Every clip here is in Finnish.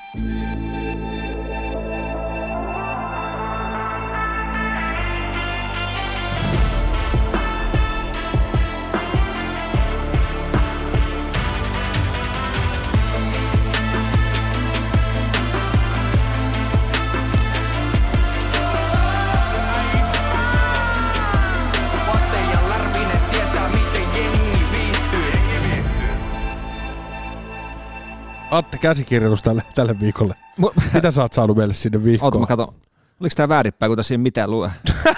Atte, käsikirjoitus tälle viikolle. Mitä sä oot saanut meille sinne viikkoon? Oota, mä katon. Oliko tää väärinpäin, kun tässä ei mitään lue?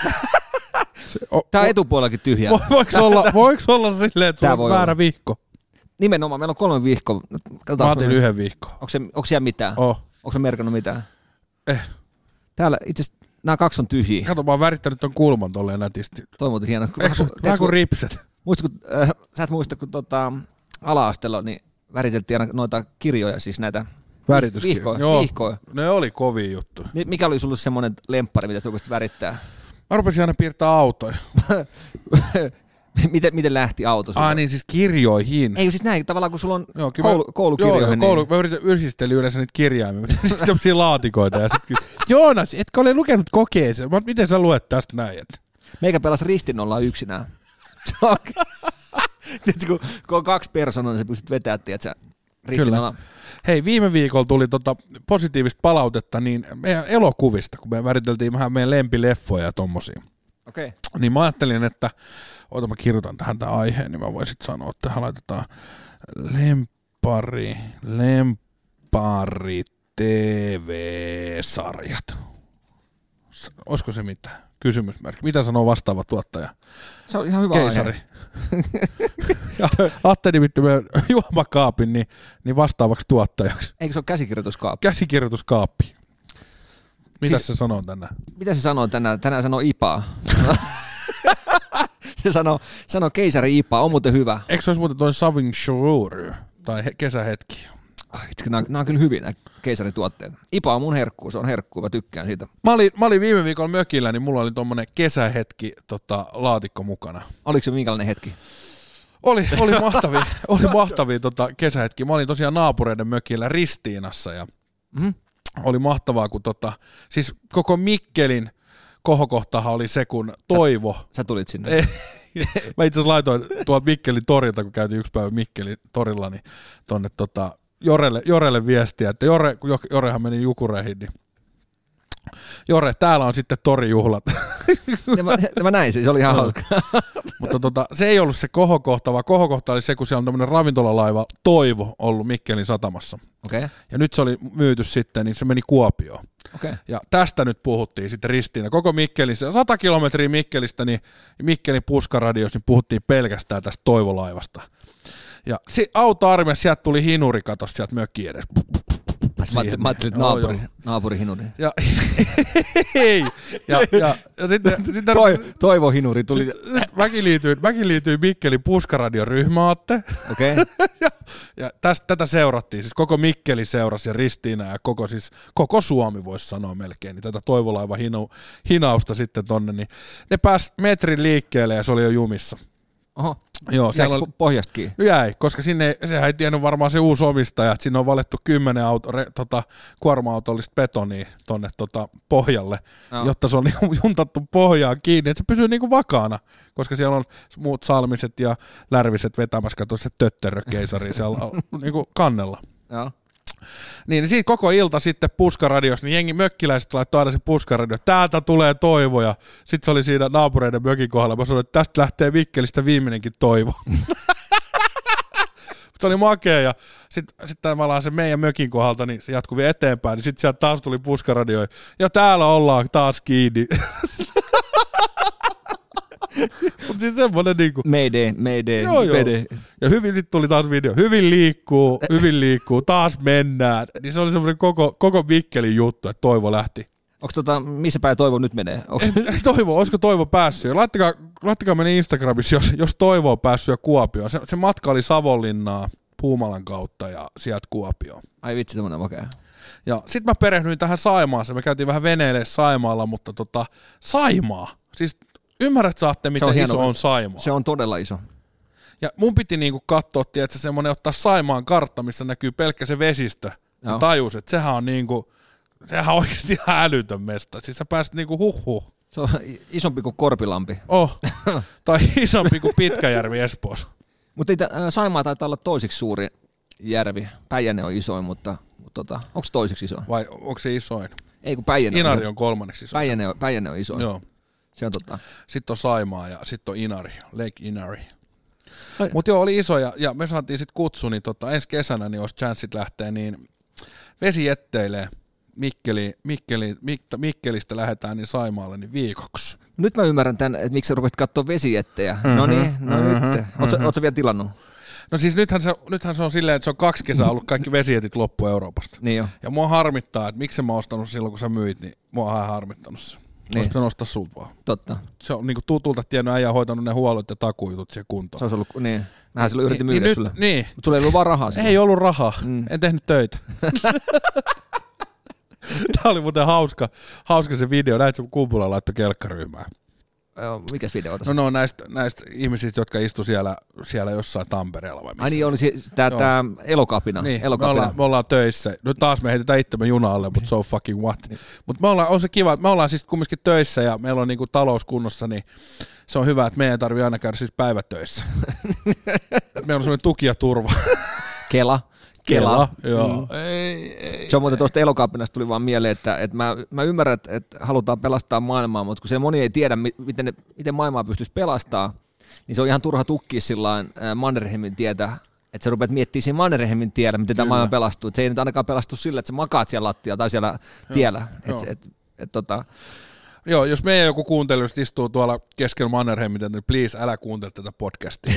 Tää etupuolellakin tyhjä. Voiko olla silleen, että sulla on väärä viikko? Nimenomaan, meillä on 3 viikkoa. Mä otin 1 viikkoa. Onko siellä mitään? Onko se merkannut mitään? Täällä itse asiassa nämä 2 on tyhjiä. Kato, mä oon värittänyt ton kulman tolleen nätisti. Toi muuten hieno. Vähän kuin ripset. Sä et muista, kun ala-asteella niin väriteltiin aina noita kirjoja, siis näitä vihkoja. Ne oli kovia juttu. Mikä oli sulle semmoinen lemppari, mitä sä rupesit värittää? Mä rupesin aina piirtää autoja. Miten lähti auto sulle? Niin siis kirjoihin. Ei siis näin, tavallaan kun sulla on koulukirjoihin. Joo, mä yhdistelin yleensä niitä kirjaimia, semmosia laatikoita. Ja sit Joonas, etkö ole lukenut kokeeseen? Miten sä luet tästä näin? Meikä pelasi ristinnolla yksinään. Tiedätkö, kun on 2 persoonaa, niin sä pystyt vetämään, tiedätkö, ristinnolla. Hei, viime viikolla tuli positiivista palautetta niin meidän elokuvista, kun me väriteltiin vähän meidän lempileffoja ja tommosia. Okei. Niin mä ajattelin, että mä kirjoitan tähän tämän aiheen, niin mä voisin sanoa, että tähän laitetaan lempari TV-sarjat. Olisiko se mitään? Kysymysmerkki. Mitä sanoo vastaava tuottaja? Se on ihan hyvä Keisari. Aihe. Ja Atte nimitti meidän juomakaapin niin vastaavaksi tuottajaksi. Eikö se ole käsikirjoituskaappi? Käsikirjoituskaappi. Mitä se sanoo tänään? Mitä se sanoo tänään? Tänään sanoo IPAa. Se sanoo keisari IPA, on muuten hyvä. Eikö se olisi muuten toi Saving Shore tai kesähetki? Nämä on kyllä hyviä nämä keisarituotteet. IPA on mun herkkuu, se on herkkuu, mä tykkään siitä. Mä olin viime viikolla mökillä, niin mulla oli tommonen kesähetki laatikko mukana. Oliko se minkälainen hetki? Oli mahtavia kesähetki. Mä olin tosiaan naapureiden mökillä Ristiinassa ja oli mahtavaa, kun siis koko Mikkelin kohokohtahan oli se, kun Toivo. Sä tulit sinne. Mä itse asiassa laitoin tuolta Mikkelin torilta, kun käytiin 1 päivä Mikkelin torilla, niin tonne Jorelle viestiä, että kun Jorehan meni Jukureihin, niin Jore, täällä on sitten torijuhlat. Mä näin se oli ihan hauska. Mutta se ei ollut se kohokohta, vaan kohokohta oli se, kun siellä on tämmöinen ravintolalaiva Toivo ollut Mikkelin satamassa. Okay. Ja nyt se oli myyty sitten, niin se meni Kuopioon. Okay. Ja tästä nyt puhuttiin sitten Ristiinä. Koko Mikkelissä, 100 kilometriä Mikkelistä, niin Mikkelin Puskaradiossa niin puhuttiin pelkästään tästä Toivolaivasta. Ja autoarmeessa sieltä tuli hinuri, kato sieltä mökkiin edes. Mä ajattelin, että naapuri hinuri. Ja sitten Toivo hinuri tuli. Mäkin liityin Mikkelin Puskaradion ryhmäätte. Okei. Ja tätä seurattiin, siis koko Mikkeli seurasi ja Ristiina ja koko Suomi voisi sanoa melkein, niin tätä Toivolaiva hinausta sitten tonne, niin ne pääsi metrin liikkeelle ja se oli jo jumissa. Oho. Joo, jäikö pohjastakin? Jäi, koska sehän ei tiennyt varmaan se uusi omistaja, että sinne on valettu 10 kuorma-autollista betonia tonne pohjalle, jotta se on niinku juntattu pohjaan kiinni, että se pysyy niinku vakaana, koska siellä on muut salmiset ja lärviset vetämässä, kato se tötterökeisari siellä niinku kannella. Joo. Niin siitä koko ilta sitten Puskaradiossa, niin jengi mökkiläiset laittoi aina se Puskaradio, täältä tulee Toivo, ja sitten se oli siinä naapureiden mökin kohdalla, mä sanoin, että tästä lähtee Mikkelistä viimeinenkin Toivo. Se oli makea, ja sitten tavallaan se meidän mökin kohdalta, niin se jatkui vielä eteenpäin, niin sitten sieltä taas tuli Puskaradio, ja täällä ollaan taas kiinni. Mutta siis semmoinen niinku. Mayday. Ja hyvin sitten tuli taas video. Hyvin liikkuu, taas mennään. Niin se oli semmoinen koko Mikkelin juttu, että Toivo lähti. Onko missä päin Toivo nyt menee? Olisiko Toivo päässyt? Laittakaa meni Instagramissa, jos Toivo on päässyt jo Kuopioon. Se matka oli Savonlinnaa Puumalan kautta ja sieltä Kuopioon. Ai vitsi, semmoinen makea. Ja sit mä perehdyin tähän Saimaaseen. Me käytiin vähän veneilemään Saimaalla, mutta Saimaa. Siis ymmärrät saatte, miten iso on Saimaa. Se on todella iso. Ja mun piti niinku katsoa, että semmoinen ottaa Saimaan kartta, missä näkyy pelkkä se vesistö Ja tajus, että sehän on niinku, sehän on oikeasti ihan älytön mesta. Siis sä pääset niinku huhhuh. Se on isompi kuin Korpilampi. Tai isompi kuin Pitkäjärvi Espoossa. Mutta Saimaa taitaa olla toisiksi suuri järvi. Päijänne on isoin, mutta onko toisiksi isoin? Vai onko se isoin? Ei, kun Päijänne Inari on kolmanneksi isoin. Päijänne on isoin. Joo. Se on Sitten on Saimaa ja sitten on Inari, Lake Inari. Mutta joo, oli iso ja me saatiin sitten kutsu, niin ensi kesänä, niin jos chanssit lähtee, niin vesijetteilee Mikkelistä lähdetään niin Saimaalle niin viikoksi. Nyt mä ymmärrän tämän, että miksi sä rupesit katsoa vesijettejä. No niin, nyt. Ootko vielä tilannut? No siis nythän se on silleen, että se on 2 kesää ollut kaikki vesijetit loppu Euroopasta. Niin jo. Ja mua harmittaa, että miksi mä oon ostanut silloin, kun sä myit, niin mua on ihan harmittanut se. Niin. Olisitko nostaa sulta vaan? Totta. Se on niinku tutulta tiennyt, äijä hoitanut ne huollot ja takujutut siihen kuntoon. Se olisi ollut, niin. Mähän silloin yritin myydä sulle. Niin. Mutta sulla ei ollut vaan rahaa silloin. Ei ollut rahaa. En tehnyt töitä. Tämä oli muuten hauska se video. Näit se Kumpula laittoi kelkkaryhmään. Mikäs video otas? No näistä ihmisistä, jotka istu siellä jossain Tampereella vai missä. Ai niin, oli tämä Elokapina. Niin, me ollaan töissä. Nyt taas me heitetään itsemme junalle, mutta so fucking what. Niin. Mutta on se kiva, että me ollaan siis kumminkin töissä ja meillä on niinku talous kunnossa, niin se on hyvä, että meidän ei tarvitse aina käydä siis päivätöissä. Meillä on semmoinen tuki ja turva. Kela, joo. Ei. Se on muuten tuosta Elokapinasta tuli vaan mieleen, että mä ymmärrän, että halutaan pelastaa maailmaa, mutta kun se moni ei tiedä, miten maailmaa pystyisi pelastamaan, niin se on ihan turha tukkia sillain Mannerheimin tietä, että sä rupeat miettimään siinä Mannerheimin tiellä, miten tämä maailma pelastuu. Et se ei nyt ainakaan pelastu sillä, että sä makaat siellä lattialla tai siellä tiellä. Joo, jos meidän joku kuuntelu istuu tuolla keskellä Mannerheimia, niin please älä kuuntele tätä podcastia.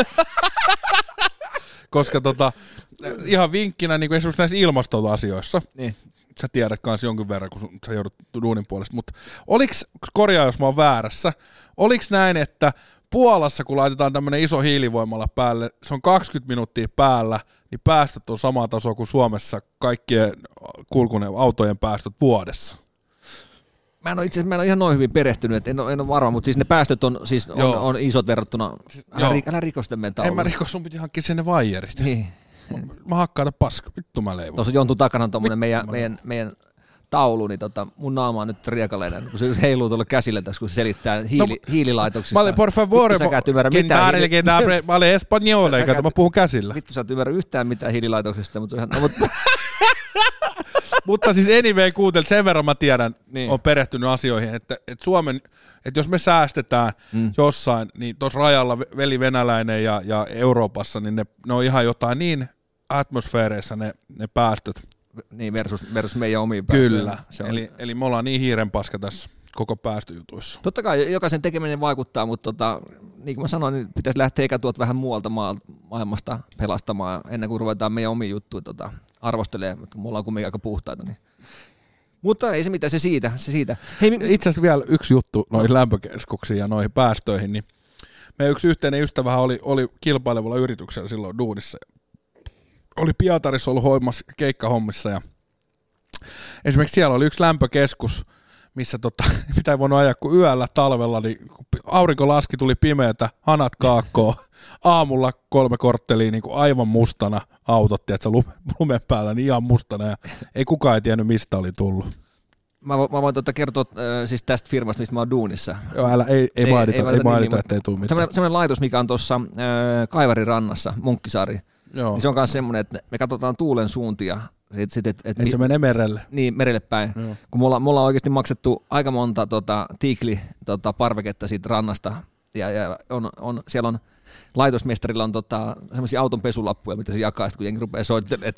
Koska ihan vinkkinä niin esimerkiksi näissä ilmastoasioissa, niin. Sä tiedät kanssa jonkin verran, kun sä joudut duunin puolesta, mutta korjaa jos mä oon väärässä, oliks näin, että Puolassa kun laitetaan tämmönen iso hiilivoimala päälle, se on 20 minuuttia päällä, niin päästöt on sama taso kuin Suomessa kaikkien autojen päästöt vuodessa? Mä en ole ihan noin hyvin perehtynyt, että en ole varma, mutta siis ne päästöt on isot verrattuna. Älä riko sitä meidän taulua. En mä riko, sun piti hankkia sen ne vaijerit. Niin. Mä hakkaan paska, vittu mä leivon. Tuossa jontui takana tommonen meidän taulu, niin mun naama on nyt riekaleinen, kun se heiluu tuolla käsillä tässä, kun se selittää hiililaitoksista. Mä olen, por favor, mä olen espanjole, mä puhun käsillä. Vittu, sä et ymmärrä yhtään mitään hiililaitoksista, mutta ihan... Mutta siis anyway, kuuntelit, sen verran mä tiedän, niin. On perehtynyt asioihin, että Suomen, että jos me säästetään jossain, niin tuossa rajalla veli venäläinen ja Euroopassa, niin ne on ihan jotain niin atmosfääreissä ne päästöt. Niin, versus meidän omiin päästöjä. Kyllä, eli me ollaan niin hiirenpaska tässä koko päästöjutuissa. Totta kai jokaisen tekeminen vaikuttaa, mutta niin kuin mä sanoin, niin pitäisi lähteä eikä tuot vähän muualta maailmasta pelastamaan ennen kuin ruvetaan meidän omiin juttuja arvostelemaan, kun me ollaan kuitenkin aika puhtaita. Niin. Mutta ei se mitään, se siitä. Hei, itse asiassa vielä yksi juttu noihin lämpökeskuksiin ja noihin päästöihin, niin meidän yksi yhteinen ystävähän oli kilpailevalla yrityksellä silloin duunissa. Oli Pietarissa ollut keikkahommissa ja esimerkiksi siellä oli yksi lämpökeskus, missä mitä ei voinut ajaa kuin yöllä talvella, niin kun aurinko laski, tuli pimeätä, hanat kaakkoon, aamulla 3 korttelia niin kuin aivan mustana autot, tiedätkö, lumen päällä, niin ihan mustana, ja ei kukaan ei tiennyt, mistä oli tullut. Mä voin kertoa siis tästä firmasta, mistä mä oon duunissa. Joo, ei mainita, ettei tule mitään. Semmoinen laitos, mikä on tuossa Kaivarin rannassa, Munkkisaari, niin se on myös semmoinen, että me katsotaan tuulen suuntia. Että se menee merelle. Niin, merelle päin. Kun me ollaan oikeasti maksettu aika monta parveketta siitä rannasta, ja siellä on laitosmestarilla on semmoisia auton pesulappuja, mitä se jakaa, kun jengi rupeaa soittelemaan,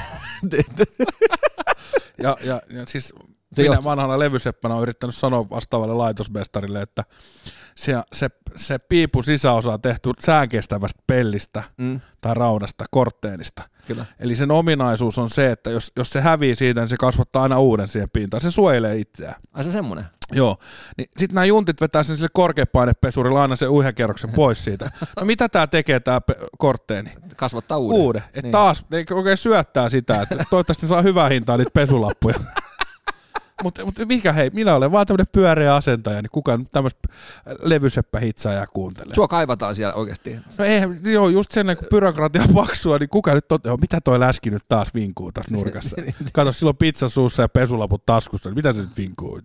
ja siis minä vanhana levyseppänä olen yrittänyt sanoa vastaavalle laitosmestarille, että se piipun sisäosa on tehty säänkestävästä pellistä tai raudasta, kortteenista. Kyllä. Eli sen ominaisuus on se, että jos se hävii siitä, niin se kasvattaa aina uuden siihen pintaan. Se suojelee itseään. Ai se semmoinen? Joo. Niin sitten nämä juntit vetää sen sille korkeapainepesurilla aina sen uihakerroksen pois siitä. No mitä tämä tekee tämä kortteeni? Kasvattaa uuden. Että taas ne oikein syöttää sitä, että toivottavasti saa hyvää hintaa niitä pesulappuja. Mutta minä olen vaan tämmöinen pyöreä asentaja, niin kukaan tämmöistä levyseppä-hitsaajaa kuuntelee. Sua kaivataan siellä oikeasti. No eihän, joo, just sen, kun byrokratia paksua, niin kuka nyt mitä toi läski nyt taas vinkuu tässä nurkassa? Kato, silloin pizza suussa ja pesulaput taskussa, niin mitä se nyt vinkuu?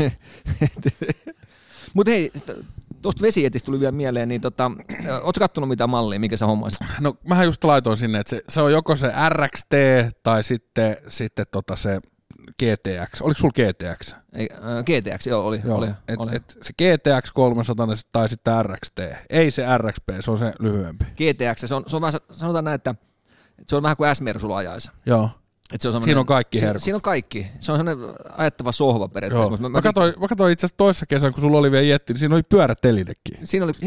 Mutta hei, tuosta vesijetistä tuli vielä mieleen, niin ootko kattonut mitään mallia, mikä sä hommasit? No mähän just laitoin sinne, että se on joko se RXT tai sitten se GTX. Oliko sulla GTX? Ei, GTX, joo, oli. Se GTX 300 tai sitten RXT. Ei se RXP, se on se lyhyempi. GTX, se on vähän, sanotaan näin, että se on vähän kuin S-Mersulla ajaisi. Joo. Siinä on kaikki herkut. Siinä on kaikki. Se on sellainen ajattava sohva periaatteessa. Mä katsoin itse asiassa toissa kesänä, kun sulla oli vielä Jetti, niin siinä oli pyörätelinekin. Siinä oli,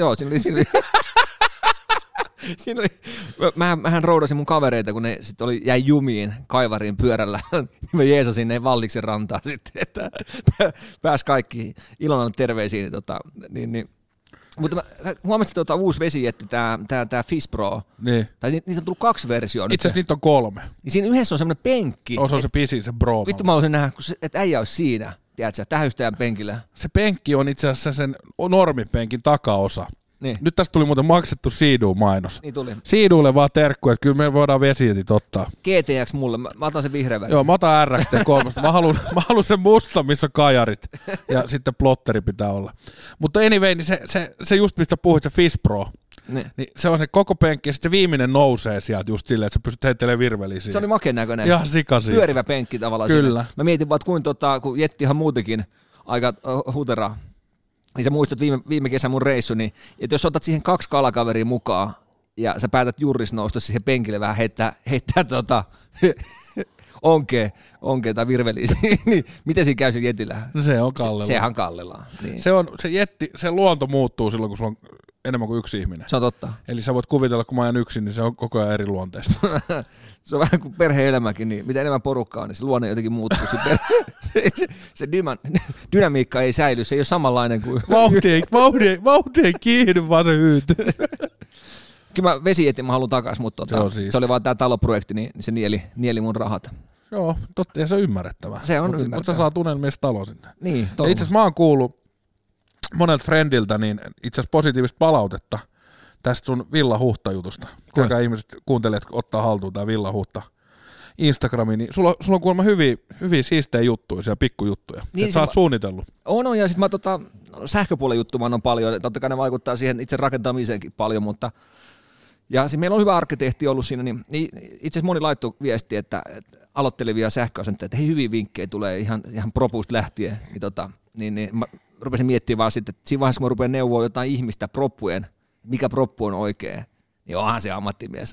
mähän roudasin mun kavereita, kun ne sit jäi jumiin kaivariin pyörällä. Mä jeesasin ne Valliksen rantaa sitten, että pääsi kaikki Ilonan terveisiin. Mutta mä huomasin, että uusi vesijetti, tää Fish Pro, niin. Tai niitä on tullut 2 versioita. Itse asiassa niitä on 3. Niin siinä yhdessä on semmoinen penkki. Se on se pisin, se Pro. Vittu mä haluaisin nähdä, että äijä olisi siinä, tiedätkö, tähystäjän penkillä. Se penkki on itse asiassa sen normipenkin takaosa. Niin. Nyt tästä tuli muuten maksettu Siidu-mainos. Niin tuli. Siidulle vaan terkku, että kyllä me voidaan vesijetit ottaa. GTX mulle, mä otan sen vihreän värin. Joo, mä otan RXT3. mä haluan sen musta, missä on kajarit. Ja sitten plotteri pitää olla. Mutta anyway, niin se just mistä puhuit, se Fish Pro. Niin se on se koko penkki ja sitten se viimeinen nousee sieltä just silleen, että sä pystyt heittelemään virveliä siihen. Se oli makeen näköinen. Ihan sikasi. Pyörivä penkki tavallaan. Kyllä. Sinne. Mä mietin vaan, että kun Jettihan muutenkin aika huteraa. Niin sä muistat viime kesän mun reissu, niin että jos otat siihen 2 kalakaveria mukaan ja sä päätät juuris nousta siihen penkille vähän heittää onkeen tai virveliä, niin miten siinä käy se Jetillä? No se on kallella. Sehän kallellaan. Niin. Se Jetti, se luonto muuttuu silloin, kun sulla on enemmän kuin yksi ihminen. Se on totta. Eli sä voit kuvitella, kun mä ajan yksin, niin se on koko ajan eri luonteesta. Se on vähän kuin perhe-elämäkin, niin mitä enemmän porukkaa on, niin se luonne jotenkin muuttuu. Se dynamiikka ei säily, se ei ole samanlainen kuin... Vauhti ei kiihdy, vaan se hyytyy. Kyllä mä vesijetin mä haluan takaisin, mutta se oli vaan tää taloprojekti, niin se nieli mun rahat. Joo, totta, ja se on ymmärrettävää. Se on ymmärrettävää. Mutta sä saat unelmista talo sinne. Niin, itse asiassa mä oon kuullut monelta friendiltä niin itse asiassa positiivista palautetta tästä sun villahuhta-jutusta. Kuinka ihmiset kuuntelee, ottaa haltuun tää villahuhta Instagramiin, niin sulla on kuulemma hyviä siistejä juttuja, siellä pikkujuttuja. Niin, että sä oot suunnitellut. On, ja sitten sähköpuolen juttuja on paljon, totta kai ne vaikuttaa siihen itse rakentamiseenkin paljon, mutta ja meillä on hyvä arkkitehti ollut siinä, niin itse asiassa moni laittoi viestiä, että aloittelevia sähköasentajia, että hei, hyviä vinkkejä tulee ihan propusta lähtien, niin mä rupesin miettimään vaan sitten, että siinä vaiheessa kun mä rupean neuvoa jotain ihmistä proppujen, mikä proppu on oikein, niin onhan se ammattimies,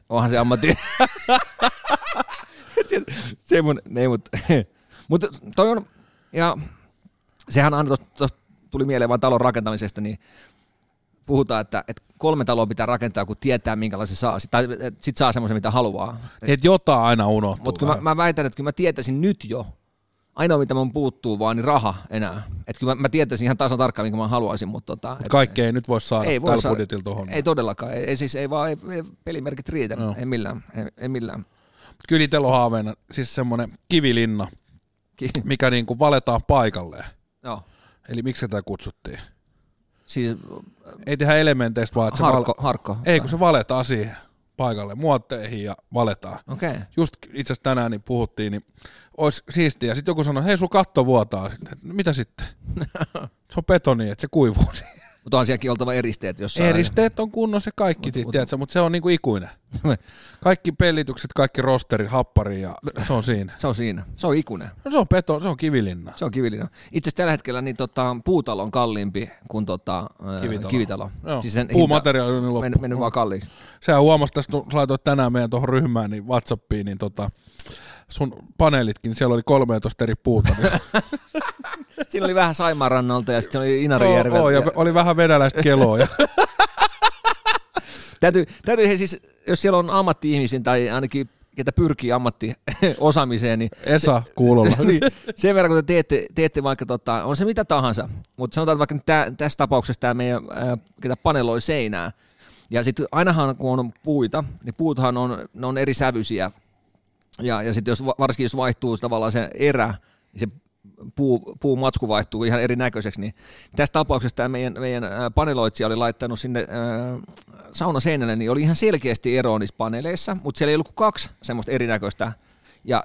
se mun, mutta toi on, ja sehän aina tuosta tuli mieleen vain talon rakentamisesta, niin puhutaan, että 3 taloa pitää rakentaa, kun tietää minkälaisen saa, tai sit saa semmoisen, mitä haluaa. Että jotain aina unohtuu. Mutta mä väitän, että kyllä mä tietäisin nyt jo, ainoa mitä mun puuttuu vaan, niin raha enää. Että kyllä mä tietäisin ihan tasan tarkkaan, minkä mä haluaisin. Mutta kaikkea ei nyt voi saada tällä budjetilla tuohon. Ei todellakaan, ei pelimerkit riitä, no. ei millään. Kyllä itsellä on haaveena siis semmoinen kivilinna, mikä niinku valetaan paikalleen. Joo. Eli miksi sitä kutsuttiin? Siis, ei tehdä elementeistä vaan, että harkko. Ei, kun se valetaan siihen paikalle, muotteihin ja valetaan. Okay. Just itse asiassa tänään niin puhuttiin, niin olisi siistiä. Sitten joku sanoi, hei, sun katto vuotaa. Mitä sitten? Se on betoni, että se kuivuu siihen. Mutta on sielläkin oltava eristeet jossain. Eristeet on kunnossa kaikki, mutta se on niinku ikuinen. Kaikki pellitykset, kaikki rosterit, happari ja se on siinä. Se on siinä. Se on ikuinen. No se on kivilinna. Se on kivilinna. Itse asiassa tällä hetkellä niin puutalo on kalliimpi kuin kivitalo. Siis puumateriaali on loppu. Mennyt vaan kalliiksi. Sehän huomasi tästä, kun laitoit tänään meidän tuohon ryhmään, niin WhatsAppiin, niin sun paneelitkin, siellä oli 13 eri puuta. Siinä oli vähän Saimaanrannalta ja sitten oli Inarijärveltä. Ja oli vähän venäläistä keloa. Täytyy siis, jos siellä on ammatti-ihmisiä tai ainakin ketä pyrkii ammattiosaamiseen, niin Esa kuulolla. Niin, sen verran, kun te teette vaikka, on se mitä tahansa, mutta sanotaan vaikka tässä tapauksessa tämä meidän, ketä paneloi seinää, ja sitten ainahan kun on puita, niin puuthan ne on eri sävyisiä, ja sitten varsinkin jos vaihtuu tavallaan se erä, niin se puumatsku vaihtuu ihan erinäköiseksi, niin tässä tapauksessa tämä meidän paneloitsija oli laittanut sinne saunaseinälle, niin oli ihan selkeästi eroa niissä paneeleissa, mutta siellä ei ollut kuin 2 semmoista erinäköistä, ja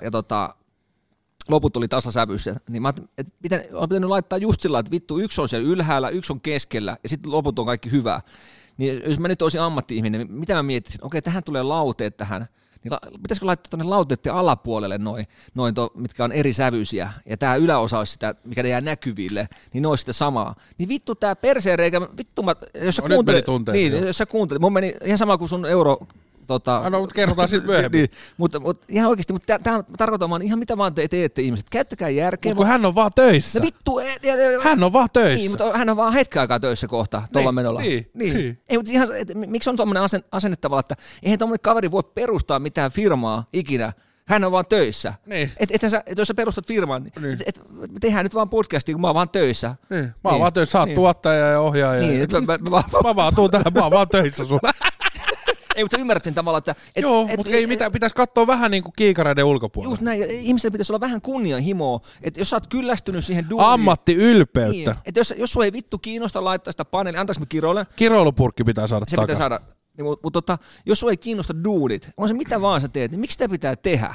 loput oli tasasävyisiä, niin mä ajattelin, että on pitänyt laittaa just sillä, että vittu, yksi on siellä ylhäällä, yksi on keskellä, ja sitten loput on kaikki hyvää. Niin jos mä nyt olisin ammatti-ihminen, mitä mä miettisin? Okei, tähän tulee lauteet tähän, niin pitäisikö laittaa tuonne lauteiden alapuolelle mitkä on eri sävyisiä, ja tämä yläosa olisi sitä, mikä jää näkyville, niin ne olisi sitä samaa. Niin vittu tää perseenreikä, vittu jos sä kuuntelit, mun meni ihan sama kuin sun mutta kerrotaan sitten myöhemmin. Niin, mutta ihan oikeasti, tämä tarkoittaa vaan ihan mitä vaan te teette ihmiset. Käyttäkää järkeä. Mutta kun hän on vaan töissä. No vittu. Hän on vaan töissä. Niin, mutta hän on vaan hetken aikaa töissä kohta tuolla menolla. Niin. Ei, mutta ihan, miksi on tuommoinen asenne tavalla, että eihän tuommoinen kaveri voi perustaa mitään firmaa ikinä. Hän on vaan töissä. Niin. Jos sä perustat firman, niin. Tehdään nyt vaan podcastia, kun mä oon vaan töissä. Niin. Mä oon vaan töissä. Sä oot tuottaja ja ohjaaja. Niin. Mä vaan tuun tähän. Mä oon vaan töissä sulla. Ei, mutta sä ymmärrät sen tavalla, että... mutta ei mitään, pitäisi katsoa vähän niin kuin kiikareiden ulkopuolella. Just näin, ihmisellä pitäisi olla vähän kunnianhimoa, että jos sä oot kyllästynyt siihen duuniin... Ammattiylpeyttä. Niin, että jos sua ei vittu kiinnosta laittaa sitä paneelia, antaisi me kiroille? Kiroilupurkki pitää saada se takaisin. Pitää saada, niin, mutta jos sua ei kiinnosta duunit, on se mitä vaan sä teet, niin miksi sitä pitää tehdä?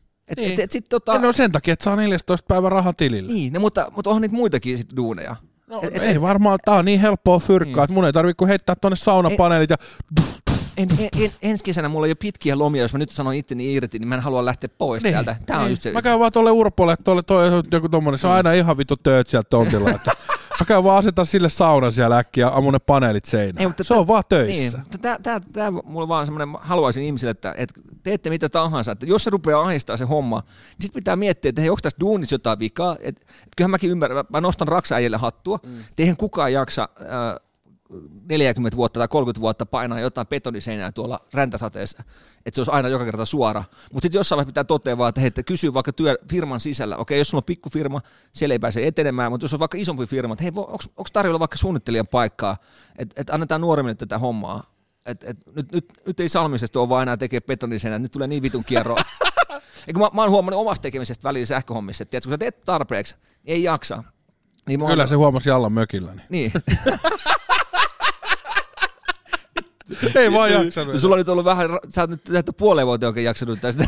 No sen takia, että saa 14 päivän raha tilille. Niin, mutta onhan niitä muitakin sit duuneja. No, ei varmaan, tää on niin helppoa fyrkkaa, että mun ei tarvitse kuin heittää tonne saunapaneelit ja... Ensi kesänä mulla on jo pitkiä lomia, jos mä nyt sanon itteni irti, niin mä en halua lähteä pois täältä. Tää on just se. Mä käyn vaan tuolle Urpolle, toi joku tommonen, se on aina ihan vittu tööt sieltä tontilla. Mä käyn vaan asetan sille saunan siellä äkkiä ja ammun ne paneelit seinään. Se on vaan töissä. Niin, tää mulla vaan semmoinen, haluaisin ihmisille, että teette mitä tahansa, että jos se rupeaa ahdistaa se homma, niin sit pitää miettiä, että hei, onko tässä duunissa jotain vikaa. Kyllähän mäkin ymmärrän, mä nostan raksa-äijälle hattua, eihän kukaan jaksa 40 vuotta tai 30 vuotta painaa jotain betoniseinää tuolla räntäsateessa, että se olisi aina joka kerta suora. Mutta sitten jossain vaiheessa pitää toteaa, että kysyy vaikka firman sisällä, okei, jos sulla on pikkufirma, siellä ei pääse etenemään, mutta jos on vaikka isompi firma, että hei, onko tarjolla vaikka suunnittelijan paikkaa, että annetaan nuoremmille tätä hommaa. Nyt ei Salmisesta ole vaan enää tekee betoniseinää, nyt tulee niin vitun kierroa. Mä oon huomannut omasta tekemisestä väliin sähköhommissa, että kun sä teet tarpeeksi, niin ei jaksa. Niin kyllä se huomasi Jallan mökilläni. Niin. Ei vaan jaksanut. Sulla on nyt ollut vähän, sä oot nyt puoleen vuoteen oikein jaksanut tästä.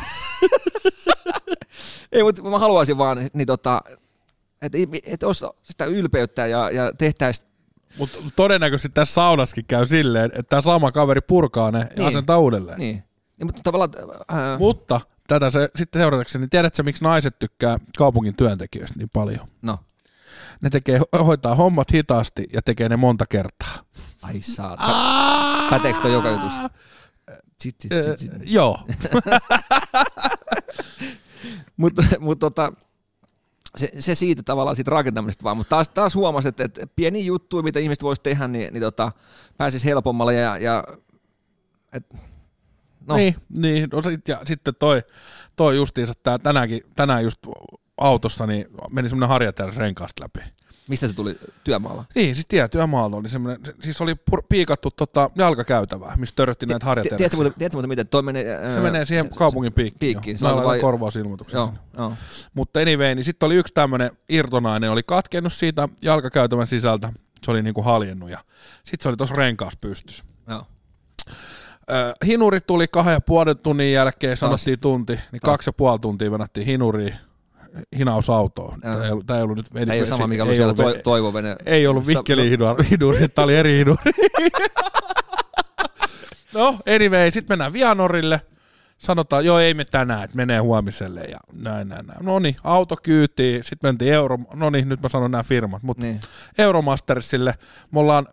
Ei, mutta mä haluaisin vaan, niin että olisi sitä ylpeyttä ja tehtäisiin. Mutta todennäköisesti tässä saunassakin käy silleen, että tämä sama kaveri purkaa ne ja asentaa uudelleen. Niin, mutta tavallaan... Mutta tätä sitten seuratakseni, niin tiedätkö miksi naiset tykkää kaupungin työntekijöistä niin paljon? No. Ne hoitaa hommat hitaasti ja tekee ne monta kertaa. Ai saatana. Päteekö toi joka jutussa? Joo. Mutta se siitä tavallaan siitä rakentamisesta vaan, mutta taas huomasi, että pieniä juttuja, mitä ihmiset voisi tehdä, niin pääsisi helpommalla ja no. Niin. No, ja sitten toi justiinsa, tänään just autossa niin meni semmoinen harjateräs renkaasta läpi. Mistä se tuli työmaalla? Niin, siis työmaalla oli semmoinen, siis oli piikattu jalkakäytävää, missä törrötti näitä harjateräksiä. Tiedätkö miten toi menee? Se menee siihen kaupungin piikkiin. Se on korvausilmoituksessa. Joo. Mutta anyway, niin sitten oli yksi tämmöinen irtonainen, oli katkennut siitä jalkakäytävän sisältä, se oli niinku haljennut ja sitten se oli tuossa renkaassa pystyssä. Joo. Hinuri tuli 2,5 tunnin jälkeen, sanottiin tunti, niin 2,5 tuntia venattiin hinuriin. Hinausautoon. Tämä ei ollut nyt... Ei ole sama, mikä oli siellä Toivovene. Ei ollut Vikkeli-hinuri, tämä oli eri hinuri. No, anyway, sitten mennään Vianorille. Sanotaan, joo, ei me tänään, että menee huomiselle ja näin. No niin, auto kyytiin, sitten mentiin no niin, nyt mä sanon nämä firmat, mutta niin. Euromastersille me ollaan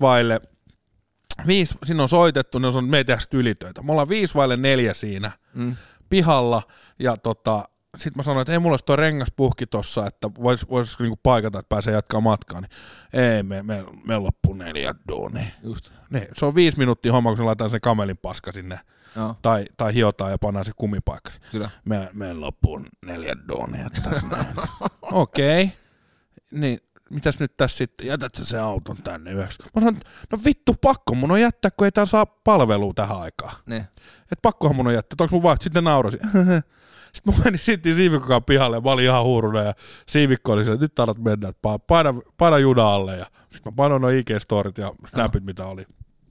5, siinä on soitettu, niin me ei tehdä ylitöitä. Me ollaan 5:05 siinä pihalla ja sitten mä sanoin, että ei mulla olisi tuo rengaspuhki tossa, että voisiko niinku paikata, että pääsee jatkaa matkaa. Niin ei, me loppuu 4 duunia. Just. Niin, se on 5 minuuttia homma, kun se laitetaan sen kamelin paska sinne. No. Tai hiotaan ja pannaan se kumipaikka. Kyllä. Me loppuu 4 duunia. Okei. Niin, mitäs nyt tässä sitten? Jätätkö se auton tänne yöksi? Mä sanoin, no vittu pakko mun on jättää, kun ei tää saa palvelua tähän aikaan. Ne. Et pakkohan mun on jättää, onko mun vaihtu? Sitten naurasi. Sitten mä menin sitten Siivikkokaan pihalle ja mä olin ihan huuruna ja Siivikko oli silleen, nyt tarvitset mennä, että paina juna alle ja sitten mä painoin nuo IG-storit ja snapit mitä oli.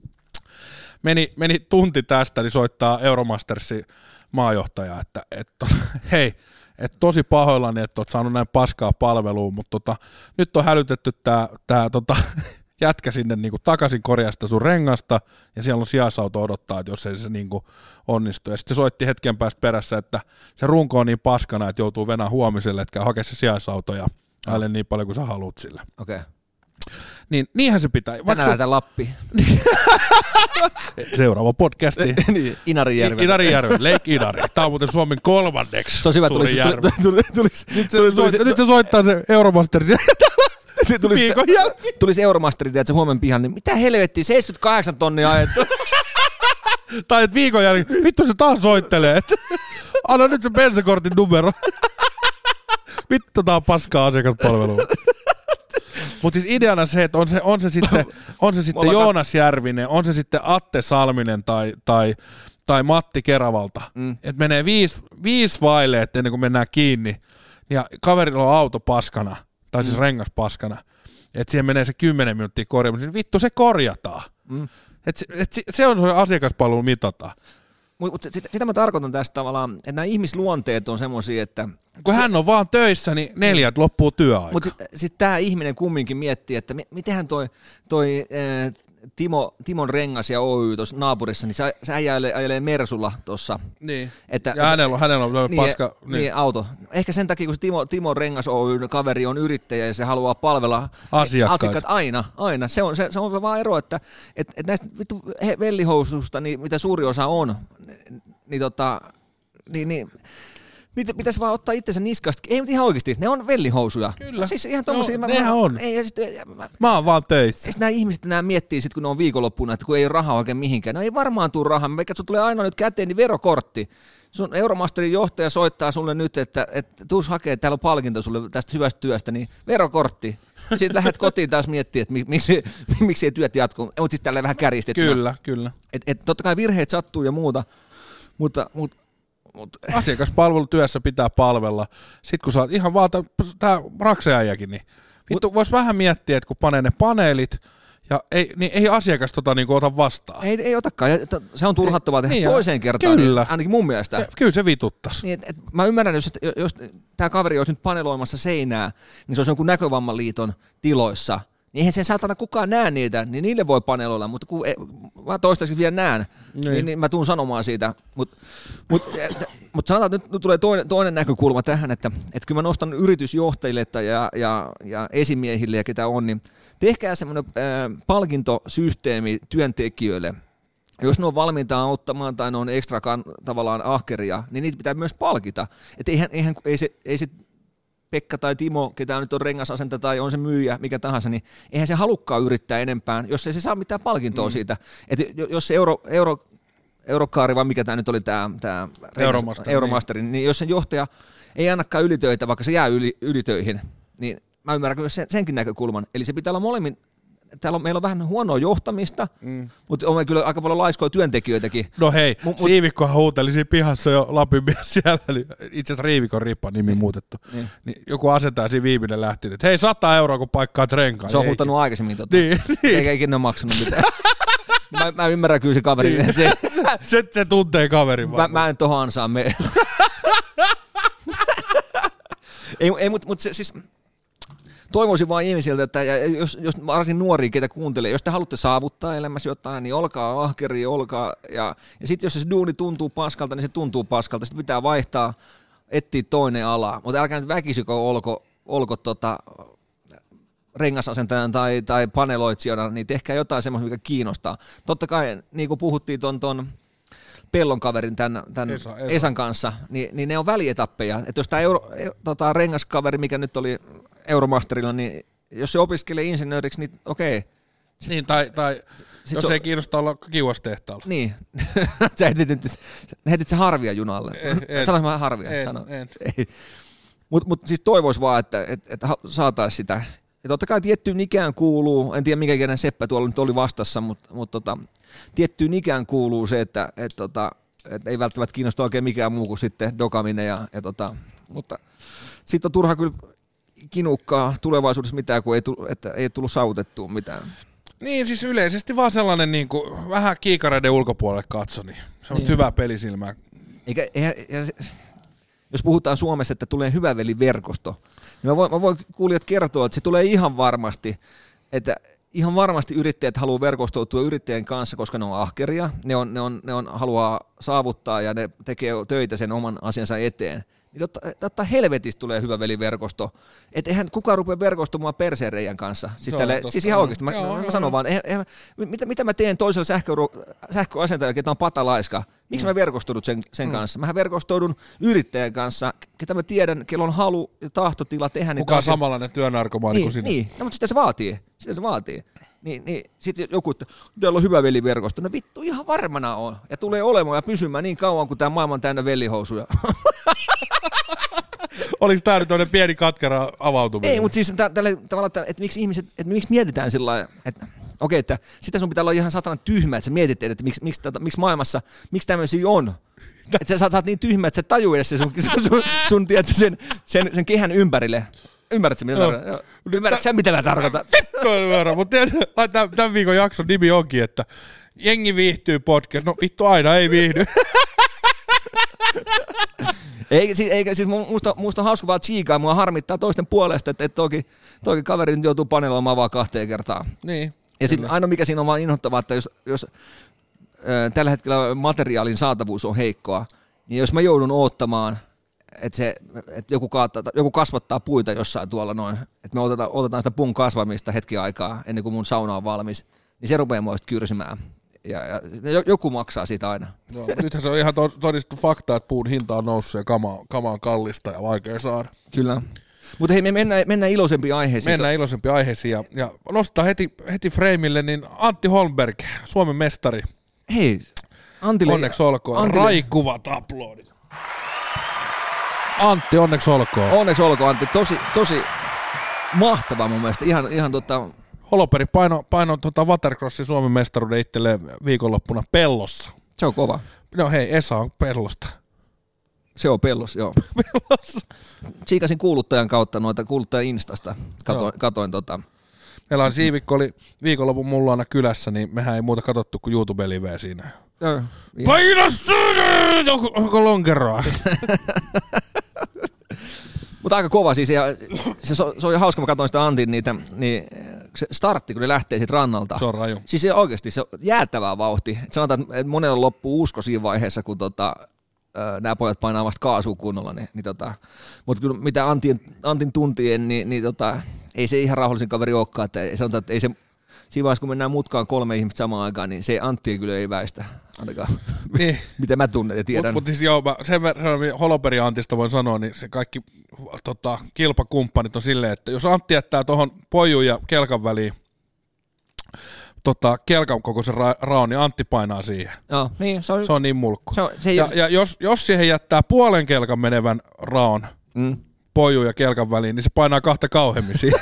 Meni tunti tästä, niin soittaa Euromastersin maajohtaja, että hei, että tosi pahoillani, että oot saanut näin paskaa palvelua, mutta nyt on hälytetty tää jätkä sinne niinku takaisin korjasta sun rengasta, ja siellä on sijaisauto odottaa, että jos ei se niinku onnistu. Ja sitten se soitti hetken päästä perässä, että se runko on niin paskana, että joutuu venään huomiselle, että käy hakea se sijaisauto ja aile niin paljon kuin sä haluut sille. Okei. Okay. Niin, niinhän se pitää. Tänään lähdetään Lappiin. Seuraava podcasti. Niin, Inarijärvi. Inarijärvi, Lake Inari. Tämä on muuten Suomen 3. suurin järvi. Nyt se soittaa se Euromaster. Viikon jälkeen. Tulisi Euromasterit, että se huomen pihan, niin mitä helvettiä, 78 tonnia ajettu. Tai että viikon jälkeen, vittu se taas soittelee. Anna nyt se bensakortin numero. Vittu tää on paskaa asiakaspalvelua. Mutta siis ideana se, että on se sitten Joonas Järvinen, on se sitten Atte Salminen tai Matti Keravalta. Että menee viisi vaileet ennen kuin mennään kiinni. Ja kaverilla on auto paskana, tai siis rengas paskana. Että siihen menee se 10 minuuttia korjaamaan. Vittu se korjataan. Se on se asiakaspalvelu mitataan. Mutta sitä mä tarkoitan tästä tavallaan, että nämä ihmisluonteet on semmoisia, että... Kun hän on vaan töissä, niin 4 loppuu työaika. Mutta sitten tämä ihminen kumminkin miettii, että mitenhän toi Timon Rengas ja Oy tuossa naapurissa, niin se ajelee Mersulla tuossa. Niin, ja hänellä on paska... Niin, auto. Ehkä sen takia, kun se Timon Rengas Oy kaveri on yrittäjä ja se haluaa palvella asiakkaat aina. Se on vaan ero, että näistä vellihoususta, niin, mitä suuri osa on, niin niitä pitäisi vaan ottaa itsensä niskasta. Ei, mutta ihan oikeasti, ne on vellihousuja. Kyllä. Siis ihan tommosia. Nehän on. Mä oon vaan töissä. Nämä ihmiset miettii sit, kun ne on viikonloppuna, että kun ei ole rahaa oikein mihinkään. No ei varmaan tule rahaa. Vaikka sun tulee aina nyt käteen, niin verokortti. Sun Euromasterin johtaja soittaa sulle nyt, että tuus hakee, että täällä on palkinto sulle tästä hyvästä työstä, niin verokortti. Sitten lähdet kotiin taas miettimään, että miksi ei työt jatku. Mutta siis tälleen vähän kärjistettynä. Kyllä. Totta kai virheet sattuu ja muuta, mutta asiakaspalvelutyössä pitää palvella. Sitten kun sä oot ihan vaan tää rakseajakin, niin vittu vois vähän miettiä, että kun panee ne paneelit, niin ei asiakas niinku ota vastaan. Ei otakaan, se on turhattavaa tehdä niin, toiseen kertaan, kyllä. Niin, ainakin mun mielestä. Kyllä se vituttas. Niin, mä ymmärrän, jos tämä kaveri olisi nyt paneloimassa seinää, niin se olisi jonkun näkövammaliiton tiloissa, niin eihän sen saatana kukaan näe niitä, niin niille voi paneloilla, mutta kun mä toistaiseksi vielä näen, niin mä tuun sanomaan siitä. Mutta sanotaan, että nyt tulee toinen näkökulma tähän, että kyllä mä nostan yritysjohtajille ja esimiehille ja ketä on, niin tehkää semmoinen palkintosysteemi työntekijöille. Jos ne on valmiita auttamaan tai ne on ekstra tavallaan ahkeria, niin niitä pitää myös palkita. Että ei se Pekka tai Timo, ketä nyt on rengasasenta tai on se myyjä, mikä tahansa, niin eihän se halukkaan yrittää enempään, jos ei se saa mitään palkintoa siitä. Että jos se Eurokaari, vai mikä tämä nyt oli tämä Euromasteri, niin jos sen johtaja ei annakaan ylitöitä, vaikka se jää ylitöihin, niin mä ymmärrän myös senkin näkökulman. Eli se pitää olla molemmin. Meillä on vähän huonoa johtamista, mutta on kyllä aika paljon laiskoja työntekijöitäkin. No hei, Siivikkohan huuteli siinä pihassa jo Lapin mies siellä, itse asiassa Riivikon Rippa nimi muutettu. Niin joku asentaa siinä viimeinen lähti, että hei 100 euroa kun paikkaat renkaan. Se on huutanut aikaisemmin Niin. Eikä ikinä ole maksanut mitään. Mä ymmärrän kyllä se kaveri. Se tuntee kaverin vaan. Mä en tohon ansaa me. ei mutta se siis... Toivoisin vaan ihmisiltä, että jos varsin nuoria, ketä kuuntelee, jos te haluatte saavuttaa elämässä jotain, niin olkaa ahkeria, ja sitten jos se duuni tuntuu paskalta, niin se tuntuu paskalta. Sitten pitää vaihtaa, etsiä toinen ala. Mutta älkää nyt väkisikö olko rengasasentajan tai paneloitsijana, niin tehkää jotain semmoista, mikä kiinnostaa. Totta kai, niin kuin puhuttiin ton Pellon kaverin tämän Esan kanssa, niin ne on välietappeja. Että jos tämä rengaskaveri, mikä nyt oli Euromasterilla, niin jos se opiskelee insinööriksi, niin okei. Niin, tai jos ei kiinnosta olla kiuastehtaalla. Niin. Sä heitit se harvia junalle. Sanois mä harvia? En. Mutta siis toivois vaan, että saataisiin sitä. Ja totta kai tiettyyn ikään kuuluu, en tiedä mikä kenen Seppä tuolla nyt oli vastassa, mutta tiettyyn ikään kuuluu se, että että ei välttämättä kiinnosta oikein mikään muu kuin sitten dokaminen. Mutta sitten on turha kyllä kinukkaa tulevaisuudessa mitään, kun ei tullut saavutettua mitään. Niin, siis yleisesti vaan sellainen niin kuin, vähän kiikareiden ulkopuolelle katso, niin semmoista hyvää pelisilmää. Jos puhutaan Suomessa, että tulee hyvä veliverkosto, niin mä voin kuulijat kertoa, että se tulee ihan varmasti, että ihan varmasti yrittäjät haluaa verkostoitua yrittäjien kanssa, koska ne on ahkeria, ne on haluaa saavuttaa ja ne tekee töitä sen oman asiansa eteen. Niin totta helvetistä tulee hyvä veliverkosto. Että eihän kukaan rupea verkostumaan persereijän kanssa. Siis ihan oikeasti. Mä sanon vaan, mitä mä teen toisella sähköasentajalle, ketä on patalaiska? Miksi mä verkostoudun sen kanssa? Mähän verkostoudun yrittäjän kanssa, ketä mä tiedän, kello on halu ja tahtotila tehdä. Kukaan samanlainen työnarkomaani kuin sinä. Niin, no, mutta sitä se vaatii. Niin sitten joku, että täällä on hyvä veliverkosto. No vittu, ihan varmana on. Ja tulee olemaan ja pysymään niin kauan, kuin tämä maailma on täynnä velihousuja. Oliko tämä nyt toinen pieni katkera avautuminen? Ei, mutta siis tavallaan, että miksi mietitään sillä lailla, että okei, että sitä sun pitää olla ihan satanan tyhmä, että sä mietit, että miksi maailmassa, miksi tämmöisiä on. Että sä oot niin tyhmä, että sä tajuu edes sun tiedätkö, sen kehän ympärille. Ymmärrätkö, mitä tarkoitan? Ymmärrätkö, mitä mä tarkoitan? Mutta tämän viikon jakson nimi onkin, että jengi viihtyy podcast. No vittu aina ei viihdy. Eikä siis musta on hauska vaan tsiikaa, mua harmittaa toisten puolesta, että toki kaveri nyt joutuu paneloimaan vaan 2 kertaa. Niin. Ja sitten ainoa mikä siinä on vaan inhottavaa, että jos tällä hetkellä materiaalin saatavuus on heikkoa, niin jos mä joudun odottamaan, että joku kasvattaa puita jossain tuolla noin, että me otetaan sitä puun kasvamista hetki aikaa ennen kuin mun sauna on valmis, niin se rupeaa mua kyrsimään. Ja joku maksaa siitä aina. No, nythän se on ihan todistettu fakta, että puun hinta on noussut ja kama on kallista ja vaikea saada. Kyllä. Mutta hei, me mennään iloisempiin aiheisiin. Mennään iloisempiin aiheisiin ja nostetaan heti freimille niin Antti Holmberg, Suomen mestari. Hei, Antille. Onneksi olkoon. Raikuvat aplodit. Antti, onneksi olkoon. Onneksi olkoon, Antti. Tosi mahtavaa mun mielestä. Ihan Holoperi paino Watercrossin Suomen mestaruuden itselleen viikonloppuna Pellossa. Se on kova. No hei, Esa on Pellosta. Se on Pellossa, joo. Pellossa. Siikasin kuuluttajan kautta kuuluttajan Instasta. Katoin Meillä on Siivikko oli viikonlopun mulla aina kylässä, niin mehän ei muuta katsottu kuin YouTube-liveä siinä. Paina sinne! Onko lonkeroa? Mutta aika kova siis, ja se on jo hauska, mä katsoin sitä Antin niin se startti, kun ne lähtee siitä rannalta. Se on raju. Siis oikeasti se on jäätävää vauhti. Sanotaan, että monella loppuu usko siinä vaiheessa, kun nämä pojat painaa vasta kaasua kunnolla. Mutta kyllä mitä Antin tuntien, niin ei se ihan rauhallisin kaveri olekaan. Että sanotaan, että ei se, siinä vaiheessa, kun mennään mutkaan 3 ihmistä samaan aikaan, niin se Antti kyllä ei väistä. Ainakaan, niin. Mitä mä tunnen ja tiedän. Mutta siis joo, sen verran Holoperi Antista voin sanoa, niin se kaikki kilpakumppanit on silleen, että jos Antti jättää tuohon pojun ja kelkan väliin kelkan kokoisen raon, niin Antti painaa siihen. Joo, niin, se on niin mulkku. Ja jos siihen jättää puolen kelkan menevän raon pojun ja kelkan väliin, niin se painaa 2 kauhemmin siihen.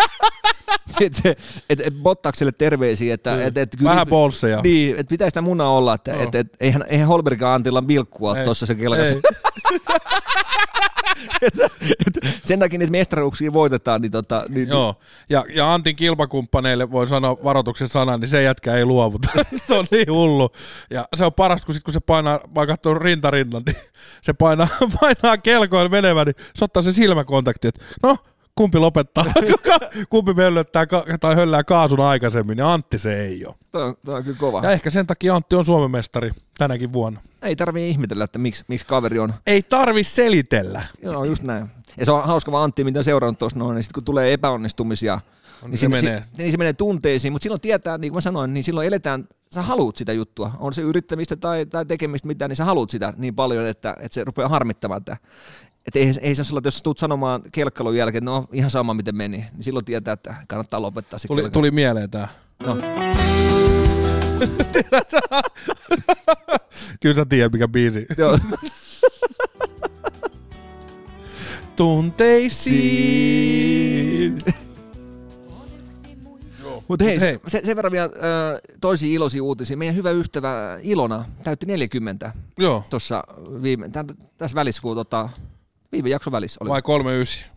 Bottakselle terveisiä, että vähän bolseja. Niin, että pitäisi sitä munaa olla, että eihän Holbergin Antilla milkkua tuossa se kelkassa. Sen takia niitä mestaruuksia voitetaan. Niin joo, ja Antin kilpakumppaneille voin sanoa varoituksen sanan, niin se jätkä ei luovuta. Se on niin hullu. Ja se on parasta, kun se painaa, mä oon katsonut rintarinnan, niin se painaa kelkoille menevän, niin se ottaa se silmäkontakti, että no, kumpi lopettaa, kumpi möllöttää tai höllää kaasun aikaisemmin, ja Antti se ei ole. Tämä on kyllä kova. Ja ehkä sen takia Antti on Suomen mestari tänäkin vuonna. Ei tarvii ihmetellä, että miksi kaveri on. Ei tarvi selitellä. Joo, just näin. Ja se on hauska vaan Antti, mitä on seurannut tuossa noin, niin sitten kun tulee epäonnistumisia, niin se menee tunteisiin, mutta silloin tietää, niin kuin mä sanoin, niin silloin eletään, sä haluut sitä juttua. On se yrittämistä tai tekemistä mitään, niin sä haluut sitä niin paljon, että se rupeaa harmittamaan. Että ei se ole sellainen, jos sä tulet sanomaan kelkkailun jälkeen, että no ihan sama miten meni, niin silloin tietää, että kannattaa lopettaa se kelkka. Tuli mieleen tää. No. Kyllä sä tiedät, mikä biisi. Joo. Tunteisiin. Mutta hei, sen verran vielä toisia iloisia uutisia. Meidän hyvä ystävä Ilona täytti 40 tuossa tässä välissä, kun viime jakson välissä oli. Vai 39?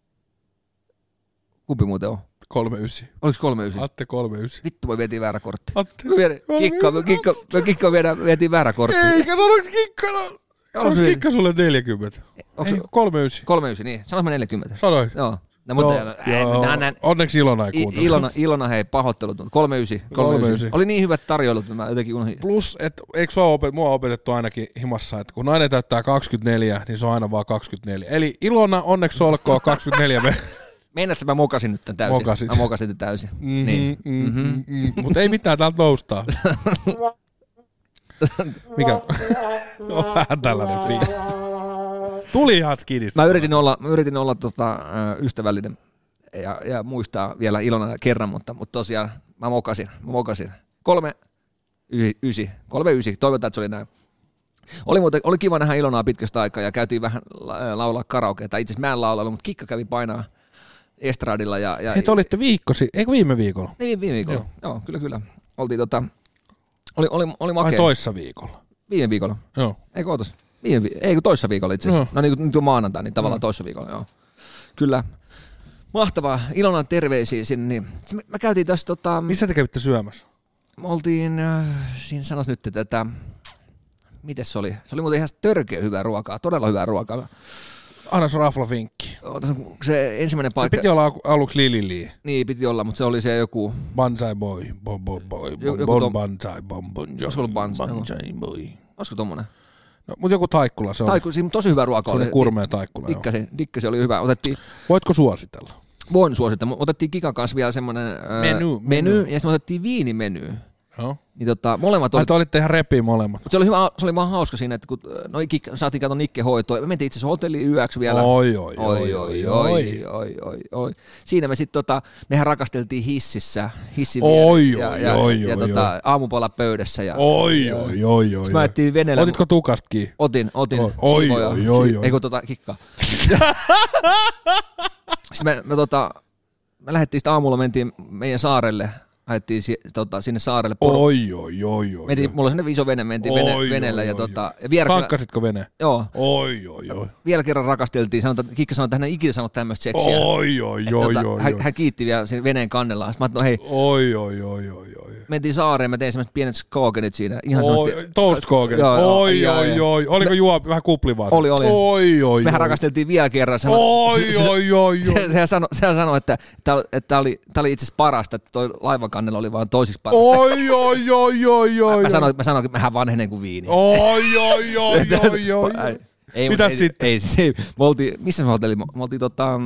Kumpi muuten on? 39. Oliko 39? Atte 39. Vittu, voi vietiin väärä kortti. Atte. Kikka vietiin väärä kortti. Eikä sanoks Kikka, sanoks Kikka sulle 40? Ei, 39. 39, niin. Sanois mä 40. Sanoin. Joo. No, mutta onneksi Ilona ei kuuntele. Ilona hei, pahoittelut. 39. Oli niin hyvät tarjoilut, että mä jotenkin unohdin. Plus, että eikö mua opetettu ainakin himassa, että kun nainen täyttää 24, niin se on aina vaan 24. Eli Ilona, onneksi olkoon 24. Meinaatko, mä mokasin nyt tämän täysin? Mokasit. Mä mokasin tämän täysin. Mutta ei mitään, täältä noustaa. Mikä? On vähän tällainen fiilis. Tuli ihan skidistä. Mä yritin olla ystävällinen ja muistaa vielä Ilona kerran, mutta tosiaan mä mokasin. 3-9, toivotaan, että se oli näin. Oli kiva nähdä Ilonaa pitkästä aikaa ja käytiin vähän laulaa karaokea. Itse asiassa mä en laulalla, mutta Kikka kävi painaa estradilla. Hei, te olitte eikö viime viikolla? Viime viikolla, joo, kyllä. Oltiin oli makea. Ai toissa viikolla? Viime viikolla. Joo. Eikö ootas? Ei kun toissa viikolla itse asiassa. No niin kuin nyt on maanantai, niin tavallaan toissa viikolla, joo. Kyllä. Mahtavaa. Ilonan terveisiä sinne. Niin. Mä käytiin tässä Missä te kävitte syömässä? Me oltiin, siinä sanois nyt, että mites se oli? Se oli muuten ihan törkeä hyvää ruokaa, todella hyvää ruokaa. Anna se raflavinkki. Se ensimmäinen paikka. Se piti olla aluksi Lili. Niin, piti olla, mutta se oli se joku... Banzai boy, banzai, Olisiko ollut banzai boy? Olisiko tommonen? No, mutta joku taikkula se oli. Siinä tosi hyvä ruoka oli. Se oli kurmea taikkula, Dikkasin oli hyvä. Voitko suositella? Voin suositella. Otettiin Kikan kanssa vielä semmoinen menu ja sitten otettiin viinimeny. Joo. Niin molemmat oli... olitte ihan repiä molemmat. Se oli vaan hauska siinä, että kun saatiin katsoa Nikke hoitoa. Me mentiin itse asiassa hotelliin yöksi vielä. Oi. Siinä me sitten mehän rakasteltiin hississä. Ja aamupala pöydässä. Oi. Sitten mä ajettiin veneellä. Otitko tukasta kiinni? Otin. Oi. Ei kun Kikka. Sitten me lähdettiin sitten aamulla, mentiin meidän saarelle. Ajettiin sinne saarelle. Oi. Mulla on sinne iso vene, mentiin veneellä. Ja kankkasitko vene? Joo. Oi. Vielä kerran rakasteltiin. Kikka sanoi, että hän ei ikinä sanonut tämmöistä seksiä. Oi. Hän kiitti vielä sen veneen kannella. Sitten mä ajattelin, Oi. Mentiin saareen, mä tein semmoiset pienet skoogenit siinä. Toast skoogenit. Oi. Oliko juo vähän kuplivaa? Oli. Oi. Sitten mehän rakasteltiin vielä kerran. Oi. Sehän sanoi, että tää oli itse asiassa parasta, että toi laivakannella oli vaan toisiksi parasta. Oi. Mä sanoin, että mähän vanhenen kuin viini. Oi. Mitäs sitten? Ei, missä me hotelli? Me oltiin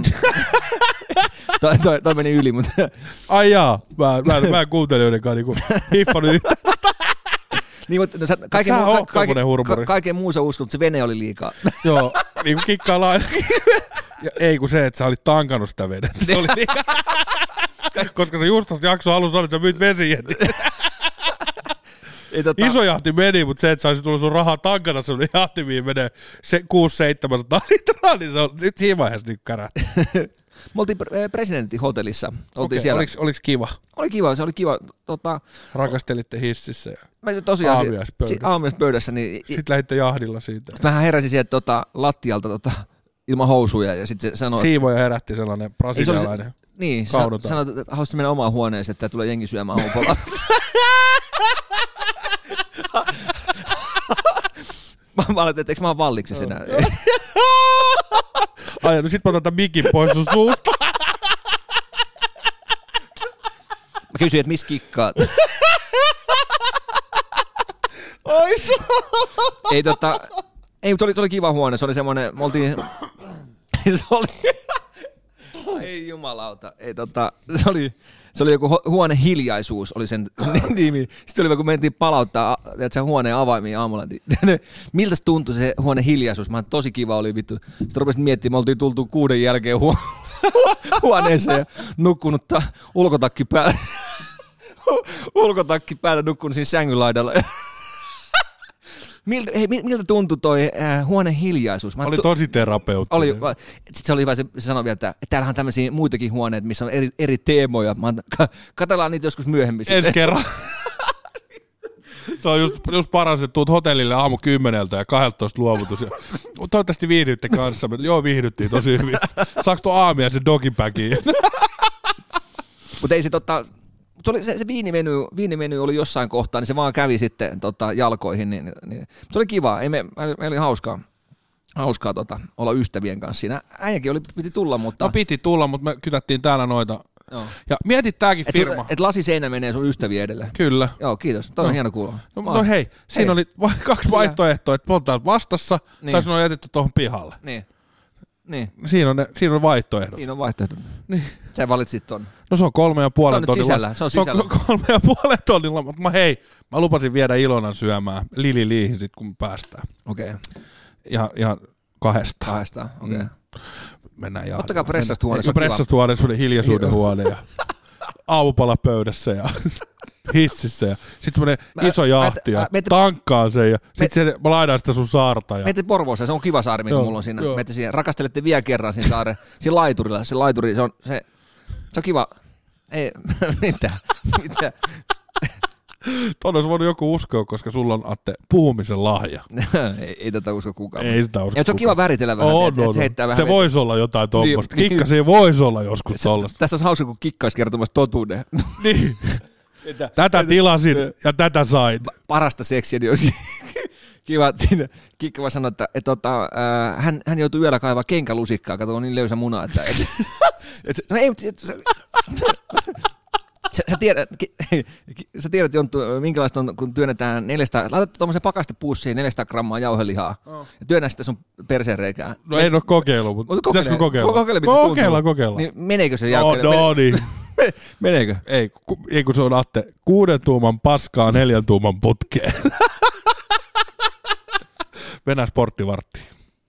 toi meni yli, mutta... Ai jaa, mä en kuuntelijoidenkaan niinku hiffannut yhtä. Niin, mutta kaiken muun sä uskot, että se vene oli liikaa. Joo, niin kuin Kikkailla aina. Ei kun se, että sä olit tankannut sitä venettä. Se oli liikaa. Koska se just tuosta jakson alussa oli, että sä myyt vesijetin. Iso jahti meni, mutta se, että sä olisit tullut sun rahaa tankata sun jahti, mihin menee 600-700 litraa, niin se on sit siinä vaiheessa niin kärähti. Me oltiin presidentin hotellissa. Okei, oliko kiva? Oli kiva, se oli kiva. Rakastelitte hississä ja aamiaispöydässä. Niin, sitten lähditte jahdilla siitä. Sitten vähän heräsi sieltä lattialta ilman housuja ja sitten se sanoi... Siivoja herätti sellainen brasilialainen. Niin, sanoi, että haluaisit mennä omaan huoneeseen, että tulee jengi syömään aamupalaa. Mä ajattelin, että eikö mä oon valliksessa enää? Ai, no sit mä otan tämän mikin pois sun suusta. Mä kysyin, että missä kikkaat? Ei, mutta se oli kiva huone, se oli semmoinen, me oltiin... Ei jumalauta, se oli joku huone hiljaisuus, oli sen nimi. Sitten oli kun mentiin palauttaa huoneen avaimia aamulla. Miltä se tuntui se huone hiljaisuus? Mä tosi kiva oli vittu. Sitten rupesin miettimään, me oltiin tultu 6 jälkeen huoneeseen ja nukkunut ulkotakki päällä nukkunut siinä sängyn laidalla. Miltä tuntui toi huoneen hiljaisuus? Oli tosi terapeuttinen. Sitten se oli hyvä, se sanoi vielä, että täällähän on tämmöisiä muitakin huoneita, missä on eri teemoja. Katsellaan niitä joskus myöhemmin. Ensi kerran. Se on just paras, että tuut hotellille aamu 10 ja 12 luovutus. Ja toivottavasti viihdytte kanssa. Joo, viihdyttiin tosi hyvin. Saaks tuo aamia se dogipäkiin? Mutta ei se viinimeny oli jossain kohtaa, niin se vaan kävi sitten jalkoihin. Niin, se oli kiva. Meillä oli hauskaa olla ystävien kanssa siinä. Äijäkin piti tulla, mutta... No piti tulla, mutta me kytättiin täällä noita. Joo. Ja mietit tääkin firma. Et lasiseinä menee sun ystäviä edelle. Kyllä. Joo, kiitos. Toi on hieno kuulla. No hei, siinä oli 2 vaihtoehtoa, että poltaat vastassa, tai sinun on jätetty tuohon pihalle. Niin. Siinä on vaihtoehdot. Siinä on vaihtoehdot. Niin. Sä valitsit ton. No se on 3,5 tonnilla. Se on sisällä. 3,5 tonnilla, mutta mä lupasin viedä Ilonan syömään Lili Liihin sit kun me päästään. Okei. Ihan 2. Okei. Mennään jahtiin. Ottakaa pressasta huone, se on pressasta huone, semmoinen hiljaisuuden huone ja aamupala pöydässä ja hississä ja sit semmoinen iso jahti ja tankkaan sen ja sit mä laidan sitä sun saarta. Meitte Porvoossa, se on kiva saari, mikä mulla on siinä. Meitte siihen, rakastelette vielä kerran siinä saaren, siinä laiturilla. Se laituri, se on kiva. Ei, mitä? Tuonne olisi voinut joku uskoa, koska sulla on, Atte, puhumisen lahja. ei tätä usko kukaan. Ei sitä usko. Se on kiva väritellä vähän. Se voisi olla jotain tuommoista. Kikkasia voisi olla joskus tollaista. Tässä olisi hauska, kun Kikka olisi kertomassa totuuden. Niin. Tätä tilasin ja tätä sain. Parasta seksiä, niin olisi kiva, että Kikka voi sanoa, että hän joutui yöllä kaivaa kenkälusikkaa, kato on niin löysä muna, että no ei, Sä tiedät, Jonttu, minkälaista on, kun työnnetään 400, laitat tuommoisen pakastepussiin 400 grammaa jauhelihaa ja työnnät sitä sun perseen reikään. No en ole kokeillut, mutta pitäisikö kokeilla? Kokeilla. Niin meneekö se jauhelihaa? No niin. Meneekö? Ei kun se on, Atte, 6 tuuman paskaa 4 tuuman putkeen. Mennään sporttivarttiin.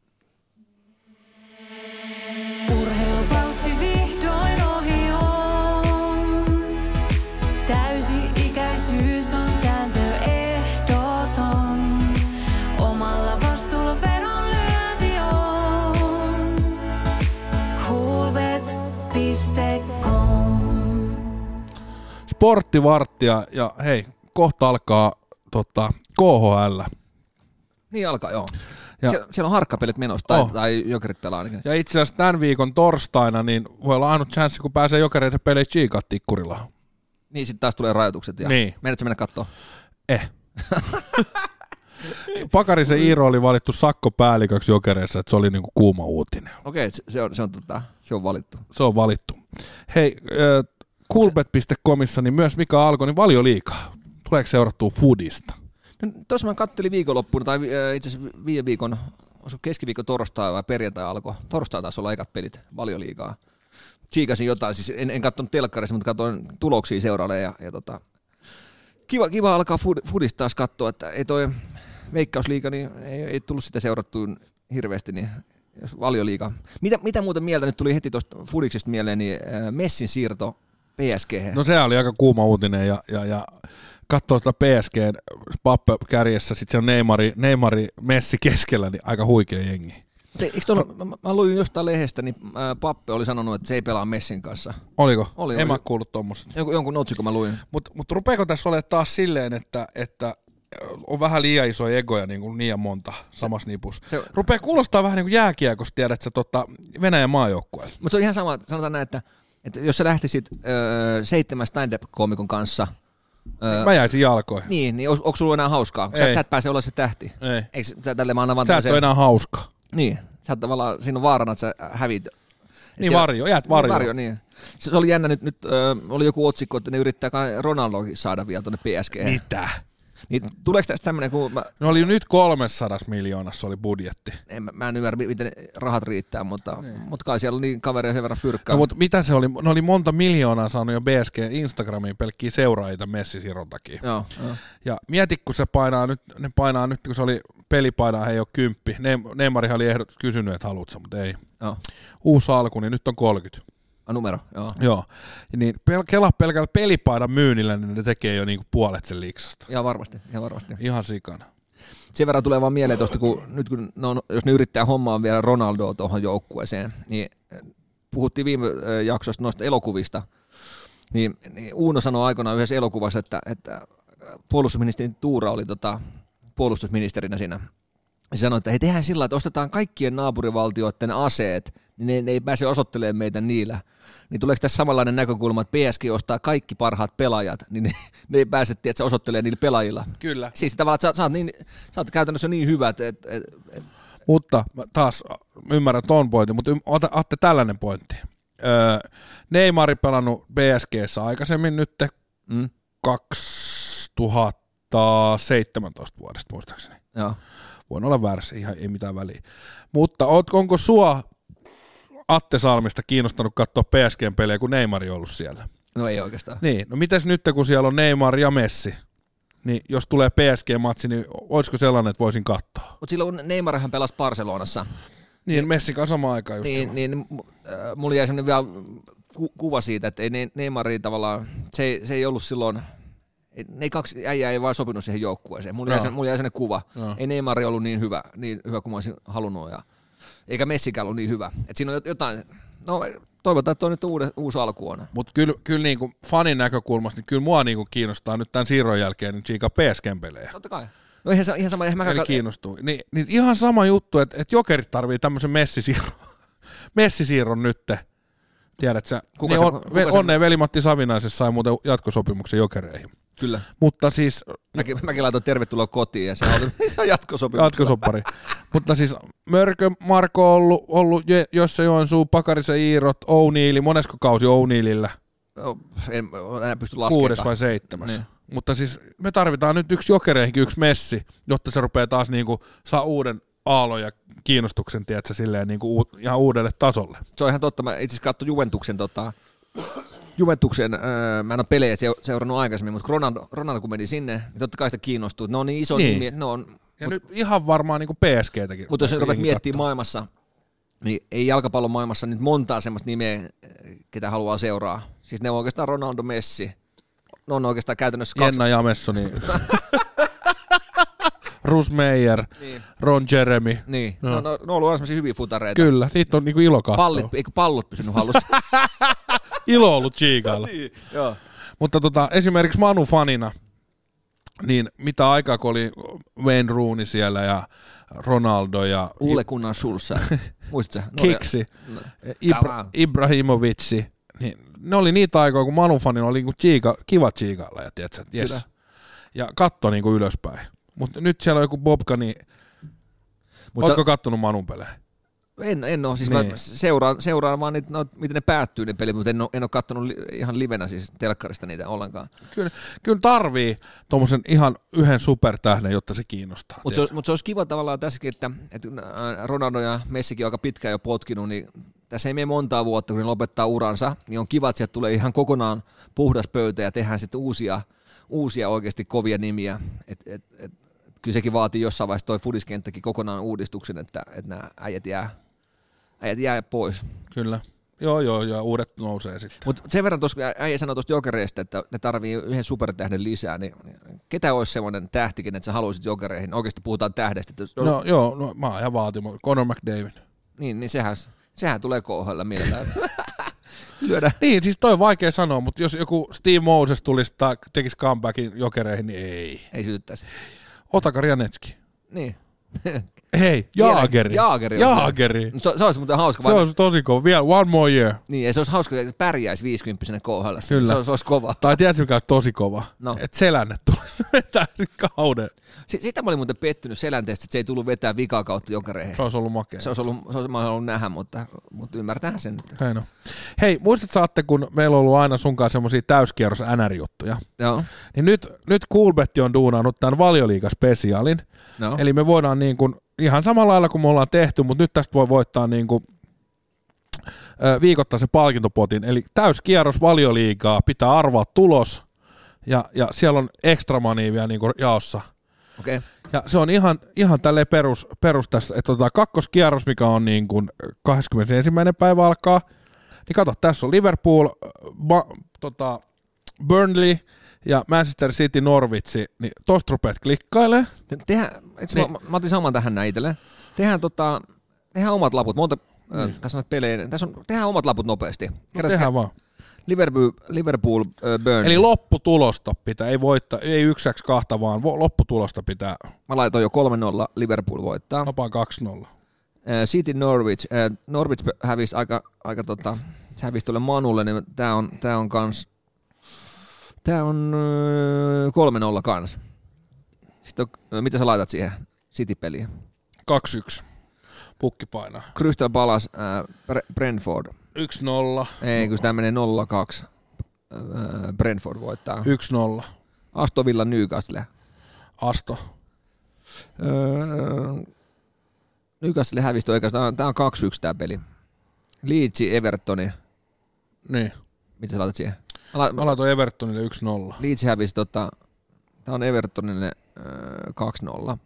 Sporttivarttia ja hei, kohta alkaa KHL. Niin alkaa, joo. Siellä on harkkapelit menossa, tai Jokerit pelaa ainakin. Ja itse asiassa tämän viikon torstaina niin voi olla ainut chanssi, kun pääsee Jokereiden peleihin Chiikaa Tikkurilla. Niin, sitten taas tulee rajoitukset. Ja niin. Meidätkö mennä kattoo? Pakarisen Iiro oli valittu sakkopäälliköksi Jokereissa, että se oli niinku kuuma uutinen. Okei, se on valittu. Se on valittu. Hei, Coolbet.comissa niin myös mikä alkoi, niin Valioliigaa. Tuleeko seurattua foodista? No, tuossa mä kattelin viikonloppuun, tai itse asiassa viime viikon, olisiko keskiviikon torstai vai perjantai alkoi. Torstai taisi olla ekat pelit Valioliigaa. Tsiikasin jotain, siis en katsonut telkkarissa, mutta katsoin tuloksia seuraalle. Ja kiva alkaa foodista taas katsoa, että ei toi Veikkausliiga, niin ei tullut sitä seurattua hirveästi, niin Valioliiga. Mitä muuta mieltä nyt tuli heti tuosta foodiksesta mieleen, niin Messin siirto PSG. No se oli aika kuuma uutinen ja katsoo sitä PSGn Pappe kärjessä, sitten se on Neymari Messi keskellä, niin aika huikea jengi. Mä luin jostain lehdestä, niin Pappe oli sanonut, että se ei pelaa Messin kanssa. Oliko? En mä kuullut tuommoista. Jonkun otsikon mä luin. Mutta rupeeko tässä olemaan taas silleen, että on vähän liian isoja egoja niin ja monta samassa nipussa. Rupeaa kuulostaa vähän niin kuin jääkiekosta, tiedät sä Venäjän maajoukkueella. Mutta se on ihan sama, sanotaan näin, että jos sä lähtisit 7 stand-up-koomikon kanssa. Mä jäisin jalkoihin. Niin onko sulla enää hauskaa? Sä et pääse olla se tähti. Ei. Eikö tälle mä annan sä et ole enää hauska. Niin, sä oot tavallaan, siinä on vaarana, että sä hävit. Niin jäät varjo. Niin. Se oli jännä, nyt oli joku otsikko, että ne yrittää Ronaldokin saada vielä tuonne PSG. Mitä? Niin tuleeko tästä tämmöinen, kun No oli nyt 300 miljoonassa oli budjetti. Mä en ymmärrä, miten rahat riittää, mutta kai siellä on niin kaveria sen verran fyrkkää. No, mutta mitä se oli? Ne oli monta miljoonaa saanut jo PSG Instagramiin pelkkiä seuraajia Messi-siron takia. Joo. Ja mieti, kun se painaa nyt, kun se oli pelipainaa, he ei ole 10. Neymarihan oli kysynyt, että haluatko, mutta ei. Joo. Uusi alku, niin nyt on 30. Numero, joo. Niin kelaa pelkällä pelipaidan myynnillä, niin ne tekee jo niinku puolet sen liiksasta. Ihan varmasti. Ihan sikana. Sen verran tulee vaan mieleen tuosta, kun jos ne yrittää hommaa vielä Ronaldoa tuohon joukkueeseen, niin puhuttiin viime jaksosta noista elokuvista, niin Uuno sanoi aikoinaan yhdessä elokuvassa, että puolustusministeri Tuura oli puolustusministerinä siinä. Se sanoi, että hei, tehdään sillä, että ostetaan kaikkien naapurivaltioiden aseet, niin ne ei pääse osoittelemaan meitä niillä. Niin tuleeko tässä samanlainen näkökulma, että PSG ostaa kaikki parhaat pelaajat, niin ne ei pääse osoittelemaan niillä pelaajilla. Kyllä. Siis tavallaan, että sä oot käytännössä niin hyvä, että... Mutta taas ymmärrän ton pointin, mutta otatte tällainen pointti. Neymar pelannut BSG:ssä aikaisemmin nyt 2017 vuodesta muistaakseni. Joo. Voin olla väärässä, ihan ei mitään väliä. Mutta onko sua Atte Salmista kiinnostanut katsoa PSG:n pelejä, kun Neymar on ollut siellä? No ei oikeastaan. Niin, no mites nyt, kun siellä on Neymar ja Messi, niin jos tulee PSG-matsi, niin olisiko sellainen, että voisin katsoa? Mutta silloin Neymarhan pelasi Barcelonassa. Niin, Messi kanssa samaan aikaan just niin, mulla jäi sellainen vielä kuva siitä, että ei Neymari tavallaan, se ei ollut silloin, ne kaksi äijää ei vaan sopinut siihen joukkueeseen. Mulla jäi sellainen kuva. No. Ei Neymari ollut niin hyvä kuin mä olisin halunnut, eikä Messikään ollut niin hyvä. Et siinä on jotain, no toivotaan, että on nyt uusi alku on. Mutta kyllä niinku fanin näkökulmasta, niin kyllä mua niinku kiinnostaa nyt tämän siirron jälkeen niin Chica PSG:n pelejä. Totta kai. No ihan sama. Eli kiinnostuu. Niin ihan sama juttu, että Jokerit tarvii tämmöisen Messi-siirron nytte. Tiedätkö sä? Onneen veli-Matti Savinaisessa sai muuten jatkosopimuksen Jokereihin. Kyllä. Mutta siis... Mäkin laitoin tervetuloa kotiin ja se on jatkosopimus. Jatkosoppari. Mutta siis Mörkö, Marko on ollut Josse Joensuu, Pakarisen Iirot, O'Neilli, monesko kausi O'Neillillä? No, en pysty laskemaan. 6 vai 7. Niin. Mutta siis me tarvitaan nyt yksi Jokereihinkin, yksi Messi, jotta se rupeaa taas niinku saa uuden aallon ja kiinnostuksen, tiedätkö, silleen niinku ihan uudelle tasolle. Se on ihan totta. Mä itse asiassa katsoin Juventuksen, mä en ole pelejä seurannut aikaisemmin, mutta Ronaldo kun meni sinne, niin totta kai sitä kiinnostuu. Ne on niin iso nimi. Nyt ihan varmaan niin kuin PSG-täkin. Mutta jos rupeat miettimään maailmassa, niin ei jalkapallon maailmassa nyt montaa semmoista nimeä, ketä haluaa seuraa. Siis ne on oikeastaan Ronaldo, Messi. Ne on oikeastaan käytännössä Jenna Jamessoni. Rus Meijer, niin. Ron Jeremy. Niin, no. Ne on ollut sellaisia hyviä futareita. Kyllä, niitä on niinku ilo katsoa. Eikö pallot pysynyt hallussa? Ilo ollut Chiikalla. Niin, joo. Mutta esimerkiksi Manu fanina, niin mitä aikaa kun oli Wayne Rooney siellä ja Ronaldo ja... Ole Gunnar Solskjaer, muistatko? Kiksi, Ibrahimovitsi, niin ne oli niitä aikaa, kun Manu fanina oli kiva Chiikalla ja tiedätkö, että jes. Ja katto niinku ylöspäin. Mutta nyt siellä on joku Bobka, niin ootko kattonut Manun pelejä? En ole, siis niin. Mä seuraan vaan niitä, miten ne päättyy ne pelit, mutta en ole kattonut ihan livenä siis telkkarista niitä ollenkaan. Kyllä tarvii tommosen ihan yhden supertähden, jotta se kiinnostaa. Mutta se olisi kiva tavallaan tässäkin, että Ronaldo ja Messikin on aika pitkään jo potkinut, niin tässä ei mene montaa vuotta, kun ne lopettaa uransa, niin on kiva, että sieltä tulee ihan kokonaan puhdas pöytä ja tehdään sitten uusia oikeasti kovia nimiä. Kyllä sekin vaatii jossain vaiheessa toi fudiskenttäkin kokonaan uudistuksen, että nämä äijät jää pois. Kyllä. Joo, ja uudet nousee sitten. Mutta sen verran tuossa äijä sanoi tuosta Jokereista, että ne tarvii yhden supertähden lisää, niin ketä olisi semmoinen tähtikin, että sä haluaisit Jokereihin? Oikeasti puhutaan tähdestä. No mä oon ihan vaatimus. Conor McDavid. Niin sehän tulee KHL mielellään. Lyödä. Niin, siis toi on vaikea sanoa, mutta jos joku Steve Moses tulisi tai tekisi comebackin Jokereihin, niin ei. Ei sytyttäisi. Otakar Janetski. Niin. Hei, Jaageri. Se olisi muuten hauska. Se olisi tosi kova. Vielä one more year. Niin, ja se olisi hauska, että pärjäisi 50-vuotiaana KHL. Kyllä. Se olisi kova. Tai tiedätkö mikä olisi tosi kova? No. Että Selänne tulisi vetää kauden. Sitä mä olin muuten pettynyt Selänteestä, että se ei tullut vetää vikaa kautta Jokereihin. Se olisi ollut makea. Se olisi ollut nähdä, mutta ymmärtähän sen nyt. Hei, muistat saatte, kun meillä on ollut aina sunkaan semmosia täyskierros NR-juttuja. Joo. Niin nyt Coolbet on duunannut tämän Valioliiga-spesiaalin. No. Eli me voidaan niin kuin, ihan samalla lailla kuin me ollaan tehty, mutta nyt tästä voi voittaa niin kuin, viikoittaisen palkintopotin. Eli täyskierros Valioliigaa, pitää arvaa tulos ja siellä on extra money vielä niin kuin jaossa. Okay. Ja se on ihan tälleen perus tässä, että kakkoskierros, mikä on niin kuin 21. päivä alkaa, niin kato, tässä on Liverpool, Burnley, ja Manchester City Norwich, niin tosta rupeat klikkailemaan. Mä otin saman tähän näin itselleen. Tehdään omat laput. Tässä on pelejä. Tehdään omat laput nopeasti. Tehdään vaan. Liverpool Burnley. Eli lopputulosta pitää, ei voittaa, ei 1-2, vaan lopputulosta pitää. Mä laitoin jo 3-0, Liverpool voittaa. Vapaa 2-0. City Norwich. Norwich hävisi se hävisi tuolle Manulle, niin tää on kans. Tää on 3-0 kans. Sitten mitä sä laitat siihen City-peliin? 2-1. Pukki painaa. Crystal Palace, Brentford. 1-0. Ei, kun tämä menee 0-2. Brentford voittaa. 1-0. Aston Villa Newcastle. Asto. Newcastle hävisi oikeastaan. Tämä on 2-1 tämä peli. Leeds Evertoni. Niin. Mitä sä laitat siihen? Mä laitoin Evertonille 1-0. Leeds hävisi tämä on Evertonille 2-0.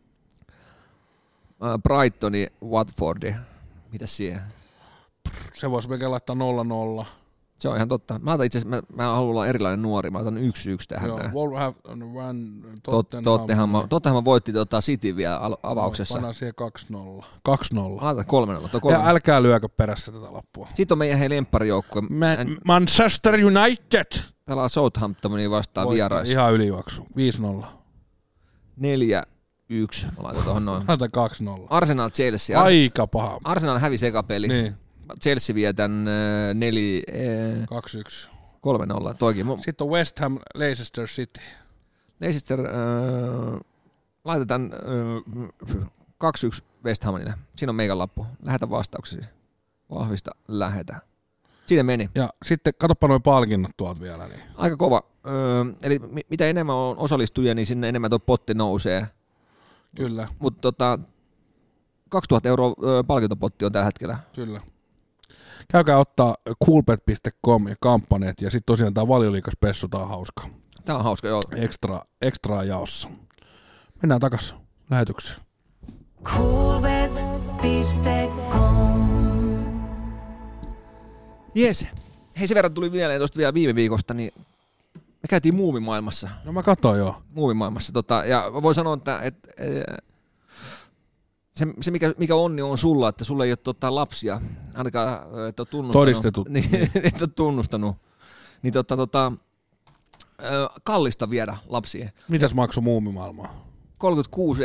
Brightoni Watfordi. Mitäs siihen? Se voisi melkein laittaa 0-0. Se on ihan totta. Mä laitan itse asiassa, mä haluan olla erilainen nuori. Mä laitan 1-1 tähän. Joo, Tottenham voitti City vielä avauksessa. Pannaan siihen 2-0. 2-0. Laitan 3-0. Ja älkää lyökö perässä tätä lappua. Sitten on meidän lempparijoukkue. Manchester United! Pelaa Southamptonia vastaan vieraissa. Ihan ylijuoksu. 5-0. 4-1. Mä laitan tuohon noin. Laitan 2-0. Arsenal Chelsea. Aika paha. Arsenal hävisi eka peli. Niin. Chelsea vie tän 2-1. 3-0. Toikin. Sitten on West Ham Leicester City. Leicester laitetaan 2-1 West Hamille. Siinä on meikän lappu. Lähetä vastauksesi. Vahvista, lähetä. Siinä meni. Ja sitten katsoppa nuo palkinnot tuolta vielä. Niin. Aika kova. Eli mitä enemmän on osallistujia, niin sinne enemmän tuo potti nousee. Kyllä. Mutta 2000 € palkintopotti on tällä hetkellä. Kyllä. Käykää ottaa coolbet.com ja kampanjat, ja sitten tosiaan tämä Valioliigaspessu, tää on hauska. Tää on hauska, joo. Extra jaossa. Mennään takas lähetykseen. coolbet.com. Jes. Hei, sen verran tuli mieleen tuosta vielä viime viikosta, niin me käytiin muumimaailmassa. No mä katsoin joo. Muumimaailmassa. Ja voi sanoa, että se mikä onni on sulla, että sulla ei ole lapsia, ainakaan et ole tunnustanut. Todistetut. Niin, et ole tunnustanut. Niin kallista viedä lapsia. Mitäs maksoi muumimaailmaa? 36 €,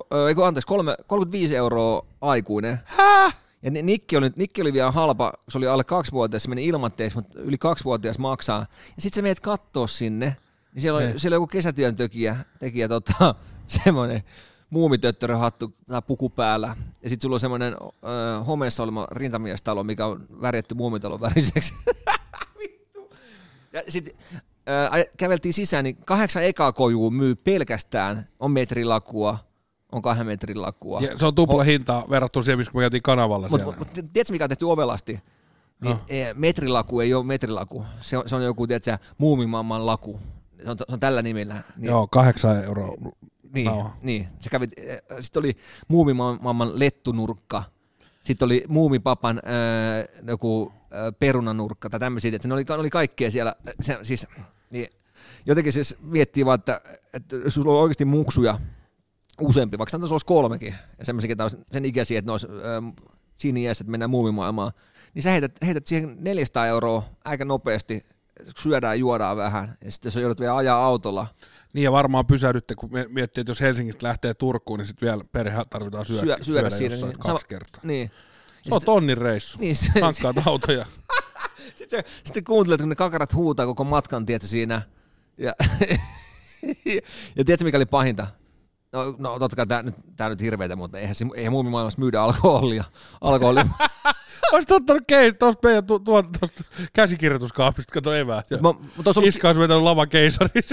35 € aikuinen. Hää? Ja Nikki oli vielä halpa, se oli alle 2-vuotias, se meni ilmatteeksi, mutta yli 2-vuotias maksaa. Ja sit sä menet kattoo sinne, niin siellä on joku kesätyöntekijä, semmoinen muumitöttöröhattu tai puku päällä. Ja sit sulla on semmoinen homeessa oleva rintamiestalo, mikä on värjätty muumitalon väriseksi. Vittu. Ja sit käveltiin sisään, niin 8 ekaa kojua myy pelkästään, on metrilakua, on 2 metrin lakua. Ja se on tupla hintaa verrattuna siihen, missä me käytiin kanavalla siellä. Mutta tiedätkö, mikä on tehty ovelasti? Niin metrilaku ei ole metrilaku. Se on joku, tiedätkö, muumimamman laku. Se on tällä nimellä. Niin, joo, 8 € Niin. Sitten oli muumimamman lettunurkka. Sitten oli muumipapan joku perunanurkka tai tämmöisiä. Että ne oli kaikkea siellä. Niin, jotenkin siis miettii vaan, että jos sulla on oikeasti muksuja useampi, vaikka se olisi 3, ja semmoisiakin sen ikäisiä, että ne olisi siinä iässä, että mennään muumimaailmaan, niin sä heität siihen 400 € aika nopeasti, syödään ja juodaan vähän, ja sitten sä joudut vielä ajaa autolla. Niin ja varmaan pysähdytte, kun miettii, että jos Helsingistä lähtee Turkuun, niin sitten vielä perhe tarvitaan syödä siinä, jossain niin, 2 kertaa. Niin. Se on tonnin reissu. Niin, hankkaat autoja. Sitten kuuntelet, kun ne kakarat huutaa koko matkan, tiedätkö, siinä. Ja tiedätkö, mikä oli pahinta? No totta kai tää nyt hirveetä, mutta eihän muumimaailmassa myydä alkoholia. Olisit ottanut tuosta meidän tuosta käsikirjoituskaapista, kato eväät. Iska olisi vetänyt lavan keisarissa.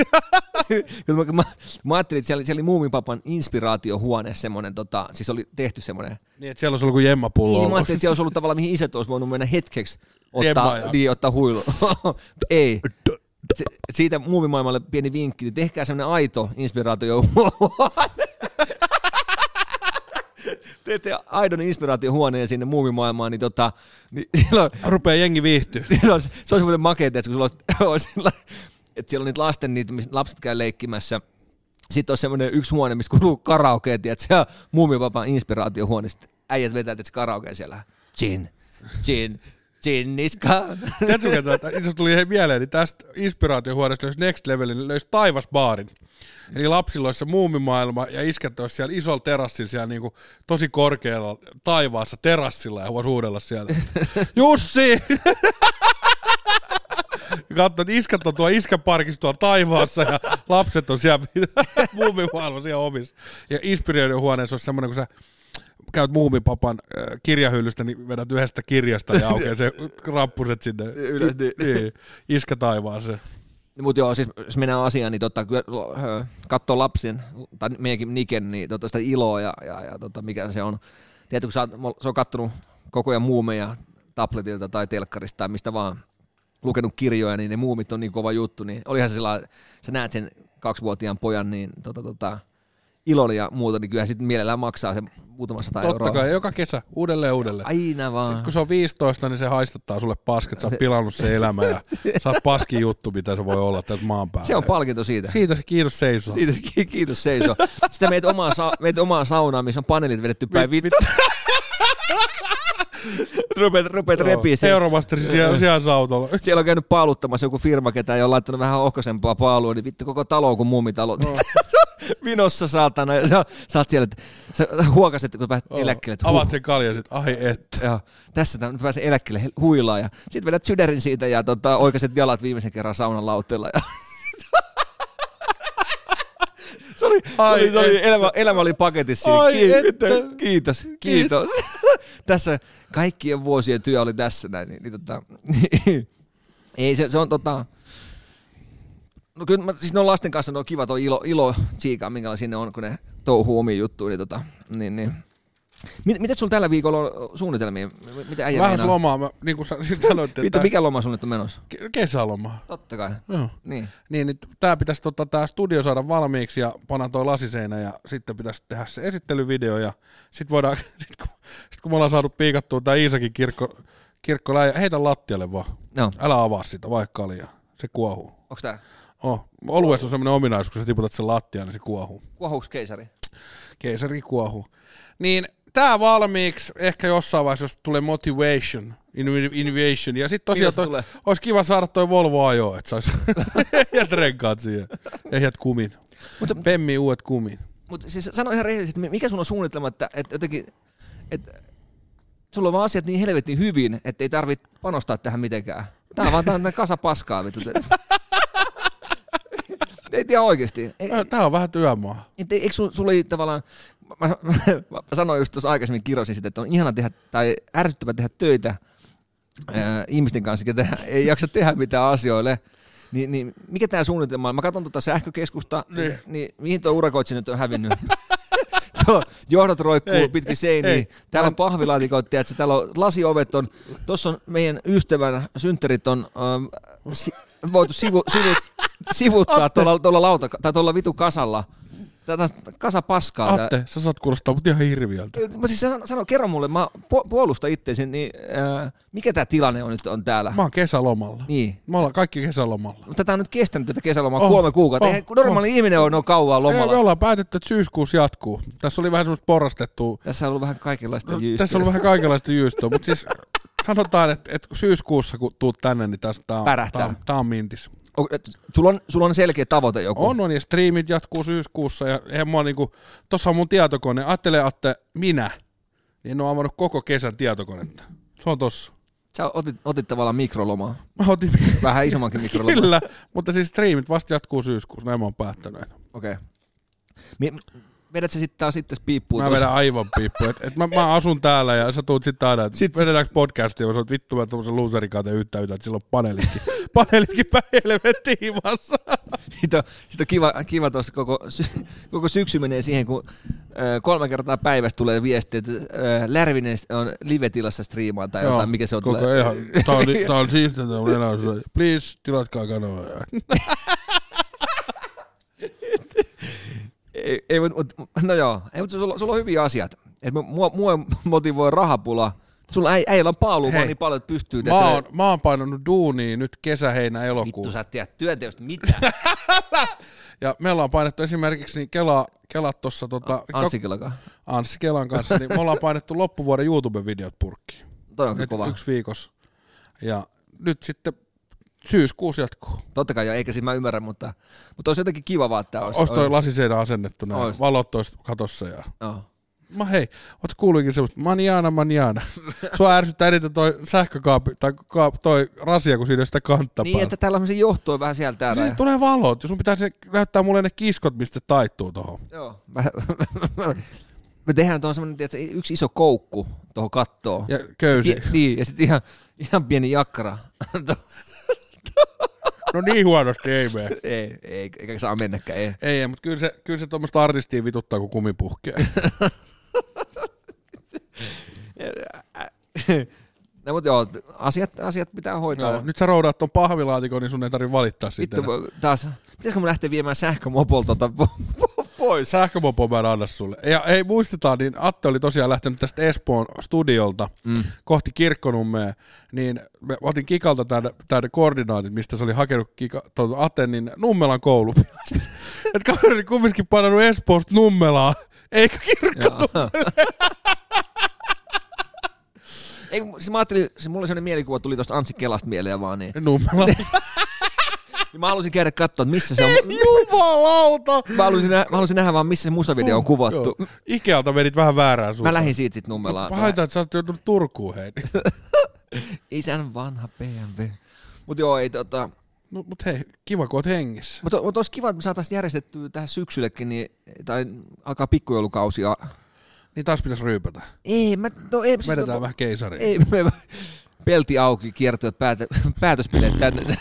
Mä ajattelin, että siellä oli muumipapan inspiraatiohuone semmoinen, siis oli tehty semmoinen. Niin, että siellä olisi ollut kuin jemmapullo. Niin, mä ajattelin, että siellä olisi ollut tavallaan, mihin isät olisi voinut mennä hetkeksi ottaa huilu. Ei. Siitä muumimaailmalle pieni vinkki, niin tehkää semmoinen aito inspiraatiohuone. Teette aidon inspiraatiohuoneen sinne muumimaailmaan, niin silloin... Rupeaa jengi viihtyä. Se olisi muuten makea, että kun sulla olisi että siellä on niitä lasten, missä lapset käy leikkimässä. Sitten on semmoinen yksi huone, missä kuuluu karaokea, että se on Muumipapan inspiraatiohuone. Sitten äijät vetää, että se karaokea siellä. Gin niskaan. Tiedätkö, että itse tuli mieleen, niin tästä inspiraatiohuoneesta löysi Next Levelin, niin löysi Taivasbaarin. Eli lapsilla olisi se muumimaailma ja iskät olisi siellä isolla terassilla siellä niinku tosi korkealla taivaassa terassilla ja voisi huudella siellä. Jussi! Katso, että iskät on tuo iskäparkissa tuolla taivaassa ja lapset on siellä muumimaailma siellä omissa. Ja inspiraatiohuoneessa olisi semmoinen, kun sä käyt Muumipapan kirjahyllystä, niin vedät yhdestä kirjasta ja aukeaa se rappuset sinne ylös, niin. Iskä taivaaseen. Mutta joo, siis jos mennään asiaan, niin katsoo lapsen, tai meidänkin Niken, niin sitä iloa ja mikä se on. Tiedätkö, kun se on kattonut koko ajan muumeja tabletilta tai telkkarista tai mistä vaan lukenut kirjoja, niin ne muumit on niin kova juttu. Niin olihan se sellainen, sä näet sen 2-vuotiaan pojan, niin ilon ja muuta, niin kyllähän sitten mielellään maksaa se muutamassa €100. Totta kai, joka kesä, uudelleen. Aina vaan. Sitten kun se on 15, niin se haistattaa sulle paskat, sä oot pilannut sen elämä ja sä oot paskin juttu, mitä se voi olla täältä maan päällä. Se on palkinto siitä. Siitä se kiitos seisoo. Siitä se kiitos seisoo. Sitten meet omaa saunaa, missä on paneelit vedetty päin vittu. Rupeat repiä sen. Euromasteri siellä sautolla. Siellä on käynyt paaluttamassa joku firma, ketä ei ole laittanut vähän ohkaisempaa paalua, niin vittu koko talo on kuin muumitalo. No. Vinossa saatana. Ja sä oot siellä, että sä huokaset, kun pääset eläkkeelle. Avaat sen kaljan sit, ai et. Joo, tässä pääsen eläkkeelle huilaa. Ja sit vedät sydärin siitä ja oikaiset jalat viimeisen kerran saunan lauteella. Ja se oli elämä oli paketissa. Kiitos. Tässä kaikkien vuosien työ oli tässä näin. Ei, se on no kyllä siis ne on lasten kanssa, ne on kiva tuo ilo tsiikaa, minkälaisia ne on, kun ne touhuu omia juttuja. Niin. Miten sulla tällä viikolla on suunnitelmia? Mitä äijä vähän lomaa, niin kuin sanoit. Mikä loma sun nyt on menossa? Kesäloma. Totta kai. Joo. Niin tää pitäisi tää studio saada valmiiksi ja panna toi lasiseinä ja sitten pitäisi tehdä se esittelyvideo ja sit voidaan, sit kun me ollaan saatu piikattua tää Iisakin kirkkoläjä, heitä lattialle vaan. No. Älä avaa sitä, vaikka kaljaa. Se kuohuu. Onks tää? Oluessa on semmoinen ominaisuus, kun sä tiputat sen lattiaan, niin se kuohuu. Kuohuuks keisari? Keisari kuohuu. Niin tää valmiiksi, ehkä jossain vaiheessa, jos tulee motivation, innovation, ja sitten tosiaan olisi kiva saada toi Volvo ajoa, että saisi ehjät renkaat siihen, ehjät kumit. Pemmi uudet kumit. Mutta siis sano ihan rehellisesti, mikä sun on suunnitelma, että jotenkin, että sulla on vaan asiat niin helvetin hyvin, että ei tarvitse panostaa tähän mitenkään. Tää on vaan tää kasa paskaa, vittu. Ei tiedä oikeesti. Tää on vähän työmaa. Eikö sulla ei tavallaan, mä sanoin just tuossa aikaisemmin, kirosin sitä, että on ihana tehdä tai ärsyttävä tehdä töitä ihmisten kanssa, ketä ei jaksa tehdä mitään asioille. Niin mikä tää suunnitelma on? Mä katson tuota sähkökeskusta, niin mihin tuo urakoitsi nyt on hävinnyt? Tuo johdot roikkuu pitkin seiniä. Täällä on pahvilaatikot, täällä on lasiovet, tuossa on meidän ystävän synttärit on voitu sivuttaa tuolla vitu kasalla. Tätä kasa paskaa. Atte, sä saat kuulostaa mut ihan hirviöltä. Siis kerro mulle, mä puolustan itseäsi, niin mikä tää tilanne on täällä? Mä oon kesälomalla. Niin. Me ollaan kaikki kesälomalla. Tätä on nyt kestänyt tätä kesälomaa 3 kuukautta. Eihän normaali ihminen on kauan lomalla. Me ollaan päätetty, että syyskuussa jatkuu. Tässä oli vähän semmoista porrastettua. Tässä on ollut vähän kaikenlaista jyystoa. Mutta siis sanotaan, että syyskuussa kun tuut tänne, niin tää on mintis. Sulla on selkeä tavoite joku. On, ja striimit jatkuu syyskuussa, ja eihän mua niinku, tossa on mun tietokone, ajattele minä, niin en oo avannut koko kesän tietokonetta. Se on tossa. Sä otit tavallaan mikrolomaa. Mä otin vähän isommankin mikrolomaa. Kyllä, mutta siis striimit vasta jatkuu syyskuussa, näin mä oon päättänyt. Okei. Vedät sä sitten taas itse piippuun? Mä vedän aivan piippuun. Mä asun täällä ja sä tuut sitten aina, että vedetäänkö podcastia, ja sä oot vittu mä tommosen loserikaateen yhtään, että sillä on paneelitkin päin helvettiin himassa. Sitten on kiva tuossa koko syksy menee siihen, kun 3 kertaa päivässä tulee viesti, että Lärvinen on live-tilassa striimaan tai jotain, mikä se on. Tää on siistiä, tää on elämä. Please, tilatkaa kanavaa. Ei, mutta sulla on hyviä asiat. Mua motivoi rahapula Sulla ei ole paalua vaan niin paljon, että pystyy. Mä oon painanut duunia nyt kesä, heinä, elokuu. Vittu, sä et tiedä työnteosta mitään. Ja me ollaan painettu esimerkiksi niin Kelat tuossa Anssi Kelan kanssa, niin me ollaan painettu loppuvuoden YouTube-videot purkkiin. Toi on kova. 1 viikossa. Ja nyt sitten syyskuussa jatkuu. Totta kai, eikä siis mä ymmärrä, mutta olisi jotenkin kiva vaan, että olisi toi lasiseinä asennettu näin, valot olisi katossa. Ja... Mä hei, ootko kuuluikin semmoista, manjana. Sua ärsyttää eniten toi sähkökaapi, tai toi rasia, kun siinä on sitä kantta niin, päällä. että täällä on se johtoa vähän sieltä täällä. Siis tulee valot, ja sun pitää näyttää mulle ne kiskot, mistä se taittuu tohon. Joo. Me tehdään tuohon semmoinen, tiedätkö, yksi iso koukku tuohon kattoon. Ja köysi. Niin, ja sitten ihan pieni jakkara. No niin huonosti ei mene. Ei, eikä saa mennäkään, ei. Ei, mutta kyllä se tuommoista artistia vituttaa, kun kumi puhkee. No, mutta joo, asiat pitää hoitaa. No, nyt sä roudaat ton pahvilaatikon, niin sun ei tarvitse valittaa siitä. Vittu, taas, pitäisikö mun lähteä viemään sähkömopolta pois? Sähkömopo mä en anna sulle. Ja ei muistetaan, niin Atte oli tosiaan lähtenyt tästä Espoon studiolta kohti Kirkkonummea, niin mä otin Kikalta tämän koordinaatit, mistä se oli hakenut Atten, niin Nummelan koulupilasta. Että kaveri oli kumminkin painanut Espoosta Nummelaa, eikä Kirkkonummelle. Ei, siis mä ajattelin, mulla oli sellainen mielikuva, tuli tuosta Anssi Kelasta mieleen vaan niin. Nummela. Mä halusin käydä katsoa, että missä se on. Jumalauta! Mä halusin nähdä vaan, missä se musavideo on kuvattu. Joo. Ikealta menit vähän väärään suuntaan. Mä lähdin siitä sit Nummelaan. Haita, että sä oot joutunut Turkuun, hei. Isän vanha BMW. Mut joo, ei Mut hei, kiva kun oot hengissä. Mut olisi kiva, että me saataisiin järjestettyä tähän syksyllekin, niin, tai alkaa pikkujoulukausia. Niin taas pitäisi ryypätä. Ei, vedetään vähän keisariin. Ei, pelti auki, kiertueet, päätöspileet tänne.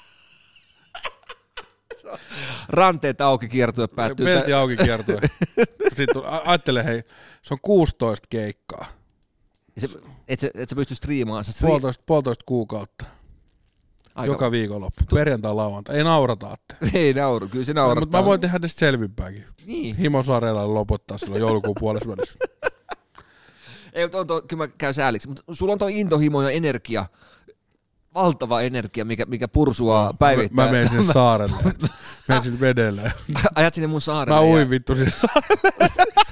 Ranteet auki, kiertueet päättyy. Pelti auki, kiertueet. Sitten ajattele, hei, se on 16 keikkaa. Et sä pysty striimaamaan. Puolitoista kuukautta. Aika. Joka viikonloppu. Perjantai, lauantai. Ei naurata, Atte. Ei nauru, kyllä se naurattaa. Mutta mä voin tehdä tästä selvinpäänkin. Niin. Himosareella lopottaa silloin joulukuun puolessa välissä. Ei, kyllä mä käyn sääliksi. Mutta sulla on toi intohimo ja energia. Valtava energia, mikä pursuaa päivittäin. Mä menen sinne saarelle. Menen sinne vedelle. Ajat sinne mun saarelle. Mä uin vittu sinne saarelle.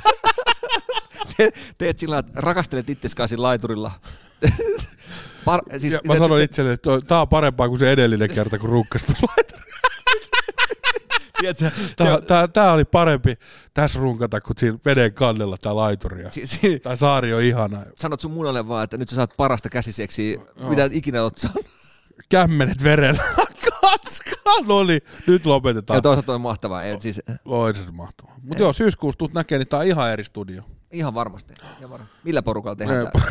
Teet sillä, että rakastelet itseskään laiturilla. Mä sanoin itselleni, että tää on parempaa kuin se edellinen kerta, kun runkastus laiturilla. Tää oli parempi tässä runkata kuin siinä veden kannella tää laituri. Tää saari on ihana. Sanot sun munalle vaan, että nyt sä saat parasta käsiseksiä, mitä ikinä oot saanut. Kämmenet verellä. No niin, nyt lopetetaan. Ja toisaalta on mahtavaa. Siis... Oi se mahtavaa. Mutta joo, syyskuussa tuut näkee, niin tää on ihan eri studio. Ihan varmasti. Millä porukalla tehdään tää?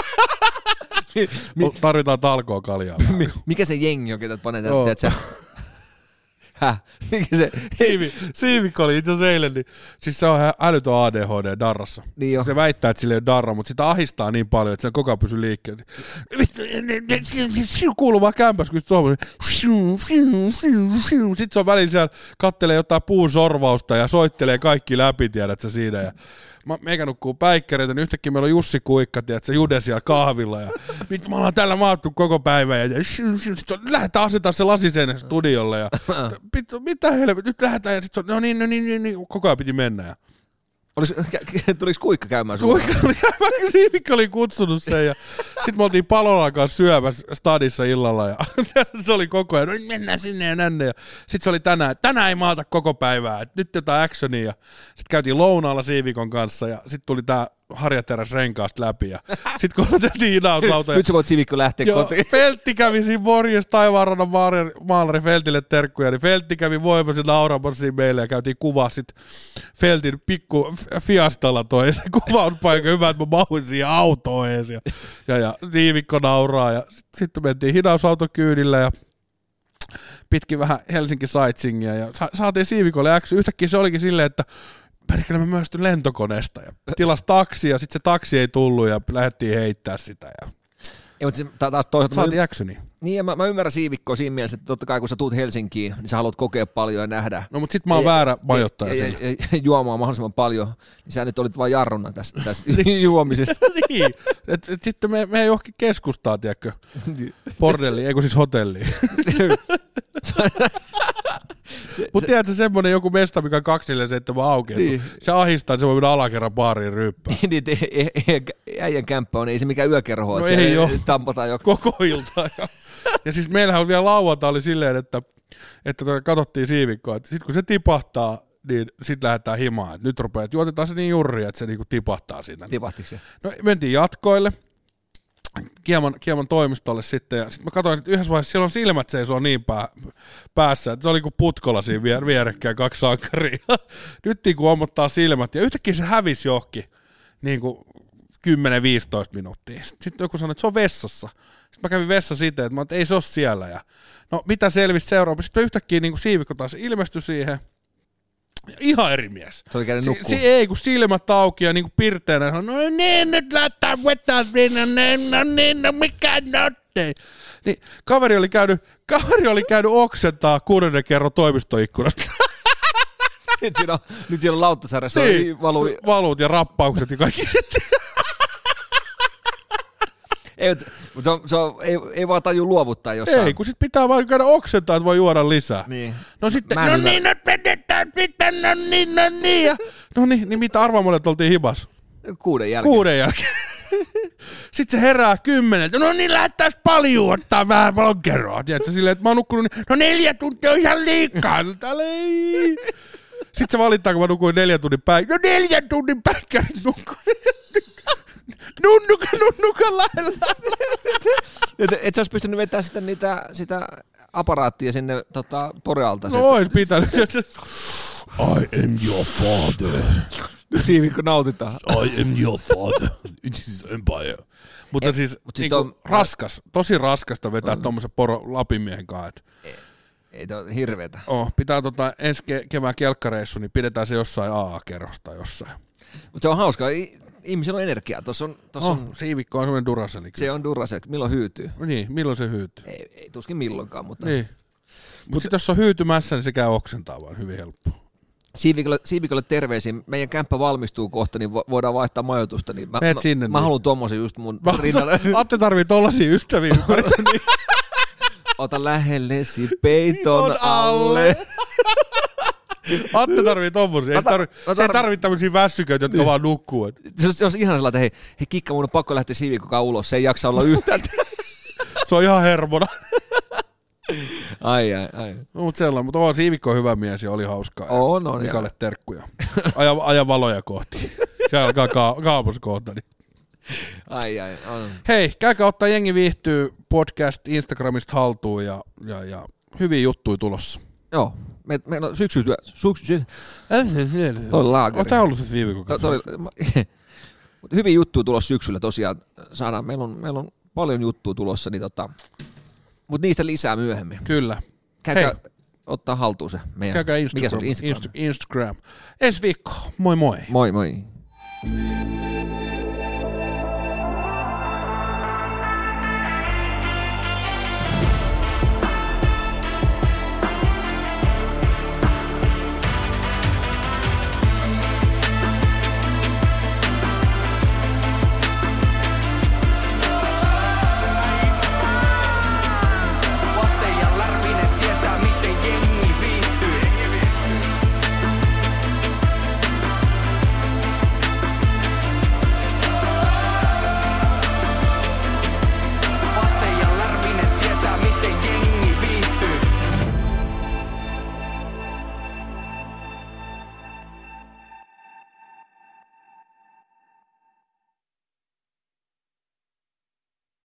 Tarvitaan talkoa kaljaa. Mikä se jengi on, ketä panee tätä? Mikä se? Siivikko oli itse asiassa eilen, niin siis se on älytön ADHD darrassa. Niin se väittää, että sillä ei ole darra, mutta sitä ahistaa niin paljon, että se koko ajan pysyy liikkeelle. Kuuluu vaan kämpäs, kun sitten se on välillä siellä, kattelee jotain puun sorvausta ja soittelee kaikki läpi, tiedätkö siinä. Ja meikä nukkuu päikkäreitä, niin yhtäkkiä meillä on Jussi Kuikka, tiedätkö, Jude siellä kahvilla. Ja vittu, me ollaan täällä maattu koko päivän. Ja sitten lähdetään asetaan se lasiseinä studiolle. Ja mitä helvetti, nyt lähdetään. Ja sitten no niin, koko ajan piti mennä. Ja tuliko Kuikka käymään sulla? Kuikka oli käymään, kun Siivikka oli kutsunut sen. Ja sitten me oltiin Palolan kanssa syömässä stadissa illalla. Ja se oli koko ajan, no mennään sinne ja tänne. Ja sitten se oli tänään ei maata koko päivää. Et nyt jotain actionia. Sitten käytiin lounaalla Siivikon kanssa ja sitten tuli tää Harja teräs renkaasta läpi. Ja sitten kun otettiin hinauslauta. Nyt sä voit Siivikko lähteä kotiin. Feltti kävi siinä Morjes Taivaanrannan maalari Feltille terkkuja. Niin Feltti kävi voimassa nauramassa siinä meille ja käytiin kuvaa sitten Feltin pikku Fiastalla toi se kuvauspaikka. Hyvä, että mä mahuin siihen autoon ees. Ja Siivikko nauraa ja sitten mentiin hinausautokyydillä ja pitkin vähän Helsinki sightseeingia ja saatiin Siivikolle X. Yhtäkkiä se olikin silleen, että perkele mä myöstyn lentokoneesta ja tilas taksi ja sitten se taksi ei tullut ja lähdettiin heittää sitä. Ja ei, mutta taas toisaalta saatiin actionia. Niin, ja mä ymmärrän Siivikkoa siinä mielessä, että totta kai kun sä tuut Helsinkiin, niin sä haluat kokea paljon ja nähdä. No, mutta sit mä oon väärä majoittaja ja juomaan mahdollisimman paljon, niin sä nyt olit vaan jarruna tässä juomisessa. Niin, et sitten me johonkin keskustaan, tiedätkö, bordelliin, eikö siis hotelliin. Mutta tiedätkö semmonen joku mesta, mikä on 247 auki, niin. Se ahistaa, se voi mennä alakerran baariin ryyppään. Niin, äijän kämppä on, ei se mikään yökerho, no että ei se tampataan joku. Koko ilta. Ja siis meillähän on vielä lauantai oli silleen, että katsottiin Siivikkoa, että sit kun se tipahtaa, niin sit lähdetään himaan. Nyt rupeaa, että juotetaan se niin jurria, että se niinku tipahtaa siitä. Tipahtiko se? No mentiin jatkoille. Kieman toimistolle sitten, ja sitten mä katsoin, että yhdessä vaiheessa siellä on silmät seisoo niin päässä, että se oli kuin Putkola siinä vierekkäin 2 sankaria. Nyt kun ommottaa silmät, ja yhtäkkiä se hävisi johonkin niin kuin 10-15 minuuttia. Sitten joku sanoi, että se on vessassa. Sitten mä kävin vessassa siitä, että ei se ole siellä. Ja no mitä selvisi seuraava? Sitten yhtäkkiä niin kuin Siivikko taas ilmestyi siihen. Ihan eri mies. Se oli käynyt nukkua. Ei, kun silmät auki ja niinku pirteänä, no niin, nyt laittaa vetää minä, no mikä notte. Niin kaveri oli käynyt oksentaa 6. kerron toimistoikkunasta. Nyt siellä on Lauttasaaressa niin, valuut ja rappaukset ja kaikki sitten. Ei vaan taju luovuttaa jossain. Ei, kun sit pitää vaan käydä oksentaa, että voi juoda lisää. Niin. No sitten, nyt vedetään, no niin, mitä arvaamolle oltiin hibas? 6 jälkeen. 6 jälkeen. Sitten se herää 10. No niin, lähtäis paljon ottaa vähän lonkeroa. Tiedätkö, silleen, että mä oon nukkunut, no 4 tuntia on ihan liikaa. Sitten se valittaa, kun mä nukuin 4 tunnin päivä. No 4 tunnin päikkärit nukkuin. Nunnuka lähellä. Et sä ois pystynyt vetämään sitä aparaattia sinne Porealta. No ois pitänyt. I am your father. Siivikko nautitaan. I am your father. It is empire. Mutta siis niinku tosi raskasta vetää tommosen Lapinmiehen kanssa. Ei toi hirveetä. Pitää ensi kevään kelkkareissu, niin pidetään se jossain AA-kerrosta jossain. Mutta se on hauskaa. Ihmisillä on energiaa. Siivikko on semmoinen Duracell. Se on Duracell. Milloin hyytyy? Niin, milloin se hyytyy? Ei tuskin milloinkaan, mutta... Niin. Mutta sitten jos on hyytymässä, niin se käy oksentaa vaan hyvin helppo. Siivikolle terveisiä. Meidän kämppä valmistuu kohta, niin voidaan vaihtaa majoitusta. Niin mä haluan tommosen just mun rinnalle. Atte tarvii tollasia ystäviä ympäri. Ota lähellesi peiton alle. Atte tarvii tommosia. Se ei tarvitse tämmöisiä väsyköitä, jotka vaan nukkuu. Se on ihan sellainen, että hei Kikka, mun on pakko lähteä Siivikkokaan ulos. Se ei jaksa olla yhtään. Se on ihan hermona. Ai. No, mutta vaan Siivikko on hyvä mies ja oli hauskaa. On. Mikalle terkkuja. Aja valoja kohti. Se alkaa kaapus kohta. Niin. Ai. Hei, käykää ottaa Jengi viihtyy podcast Instagramista haltuun ja hyviä juttuja tulossa. Joo. Meillä on syksytyö. Toi laageri. On tää ollut se Siivikko. Hyviä juttuja tulossa syksyllä tosiaan. Saadaan, meillä on paljon juttuja tulossa, niin mutta niistä lisää myöhemmin. Kyllä. Käykää ottaa haltuun se meidän. Käykää Instagram. Ensi viikko. Moi moi. Moi.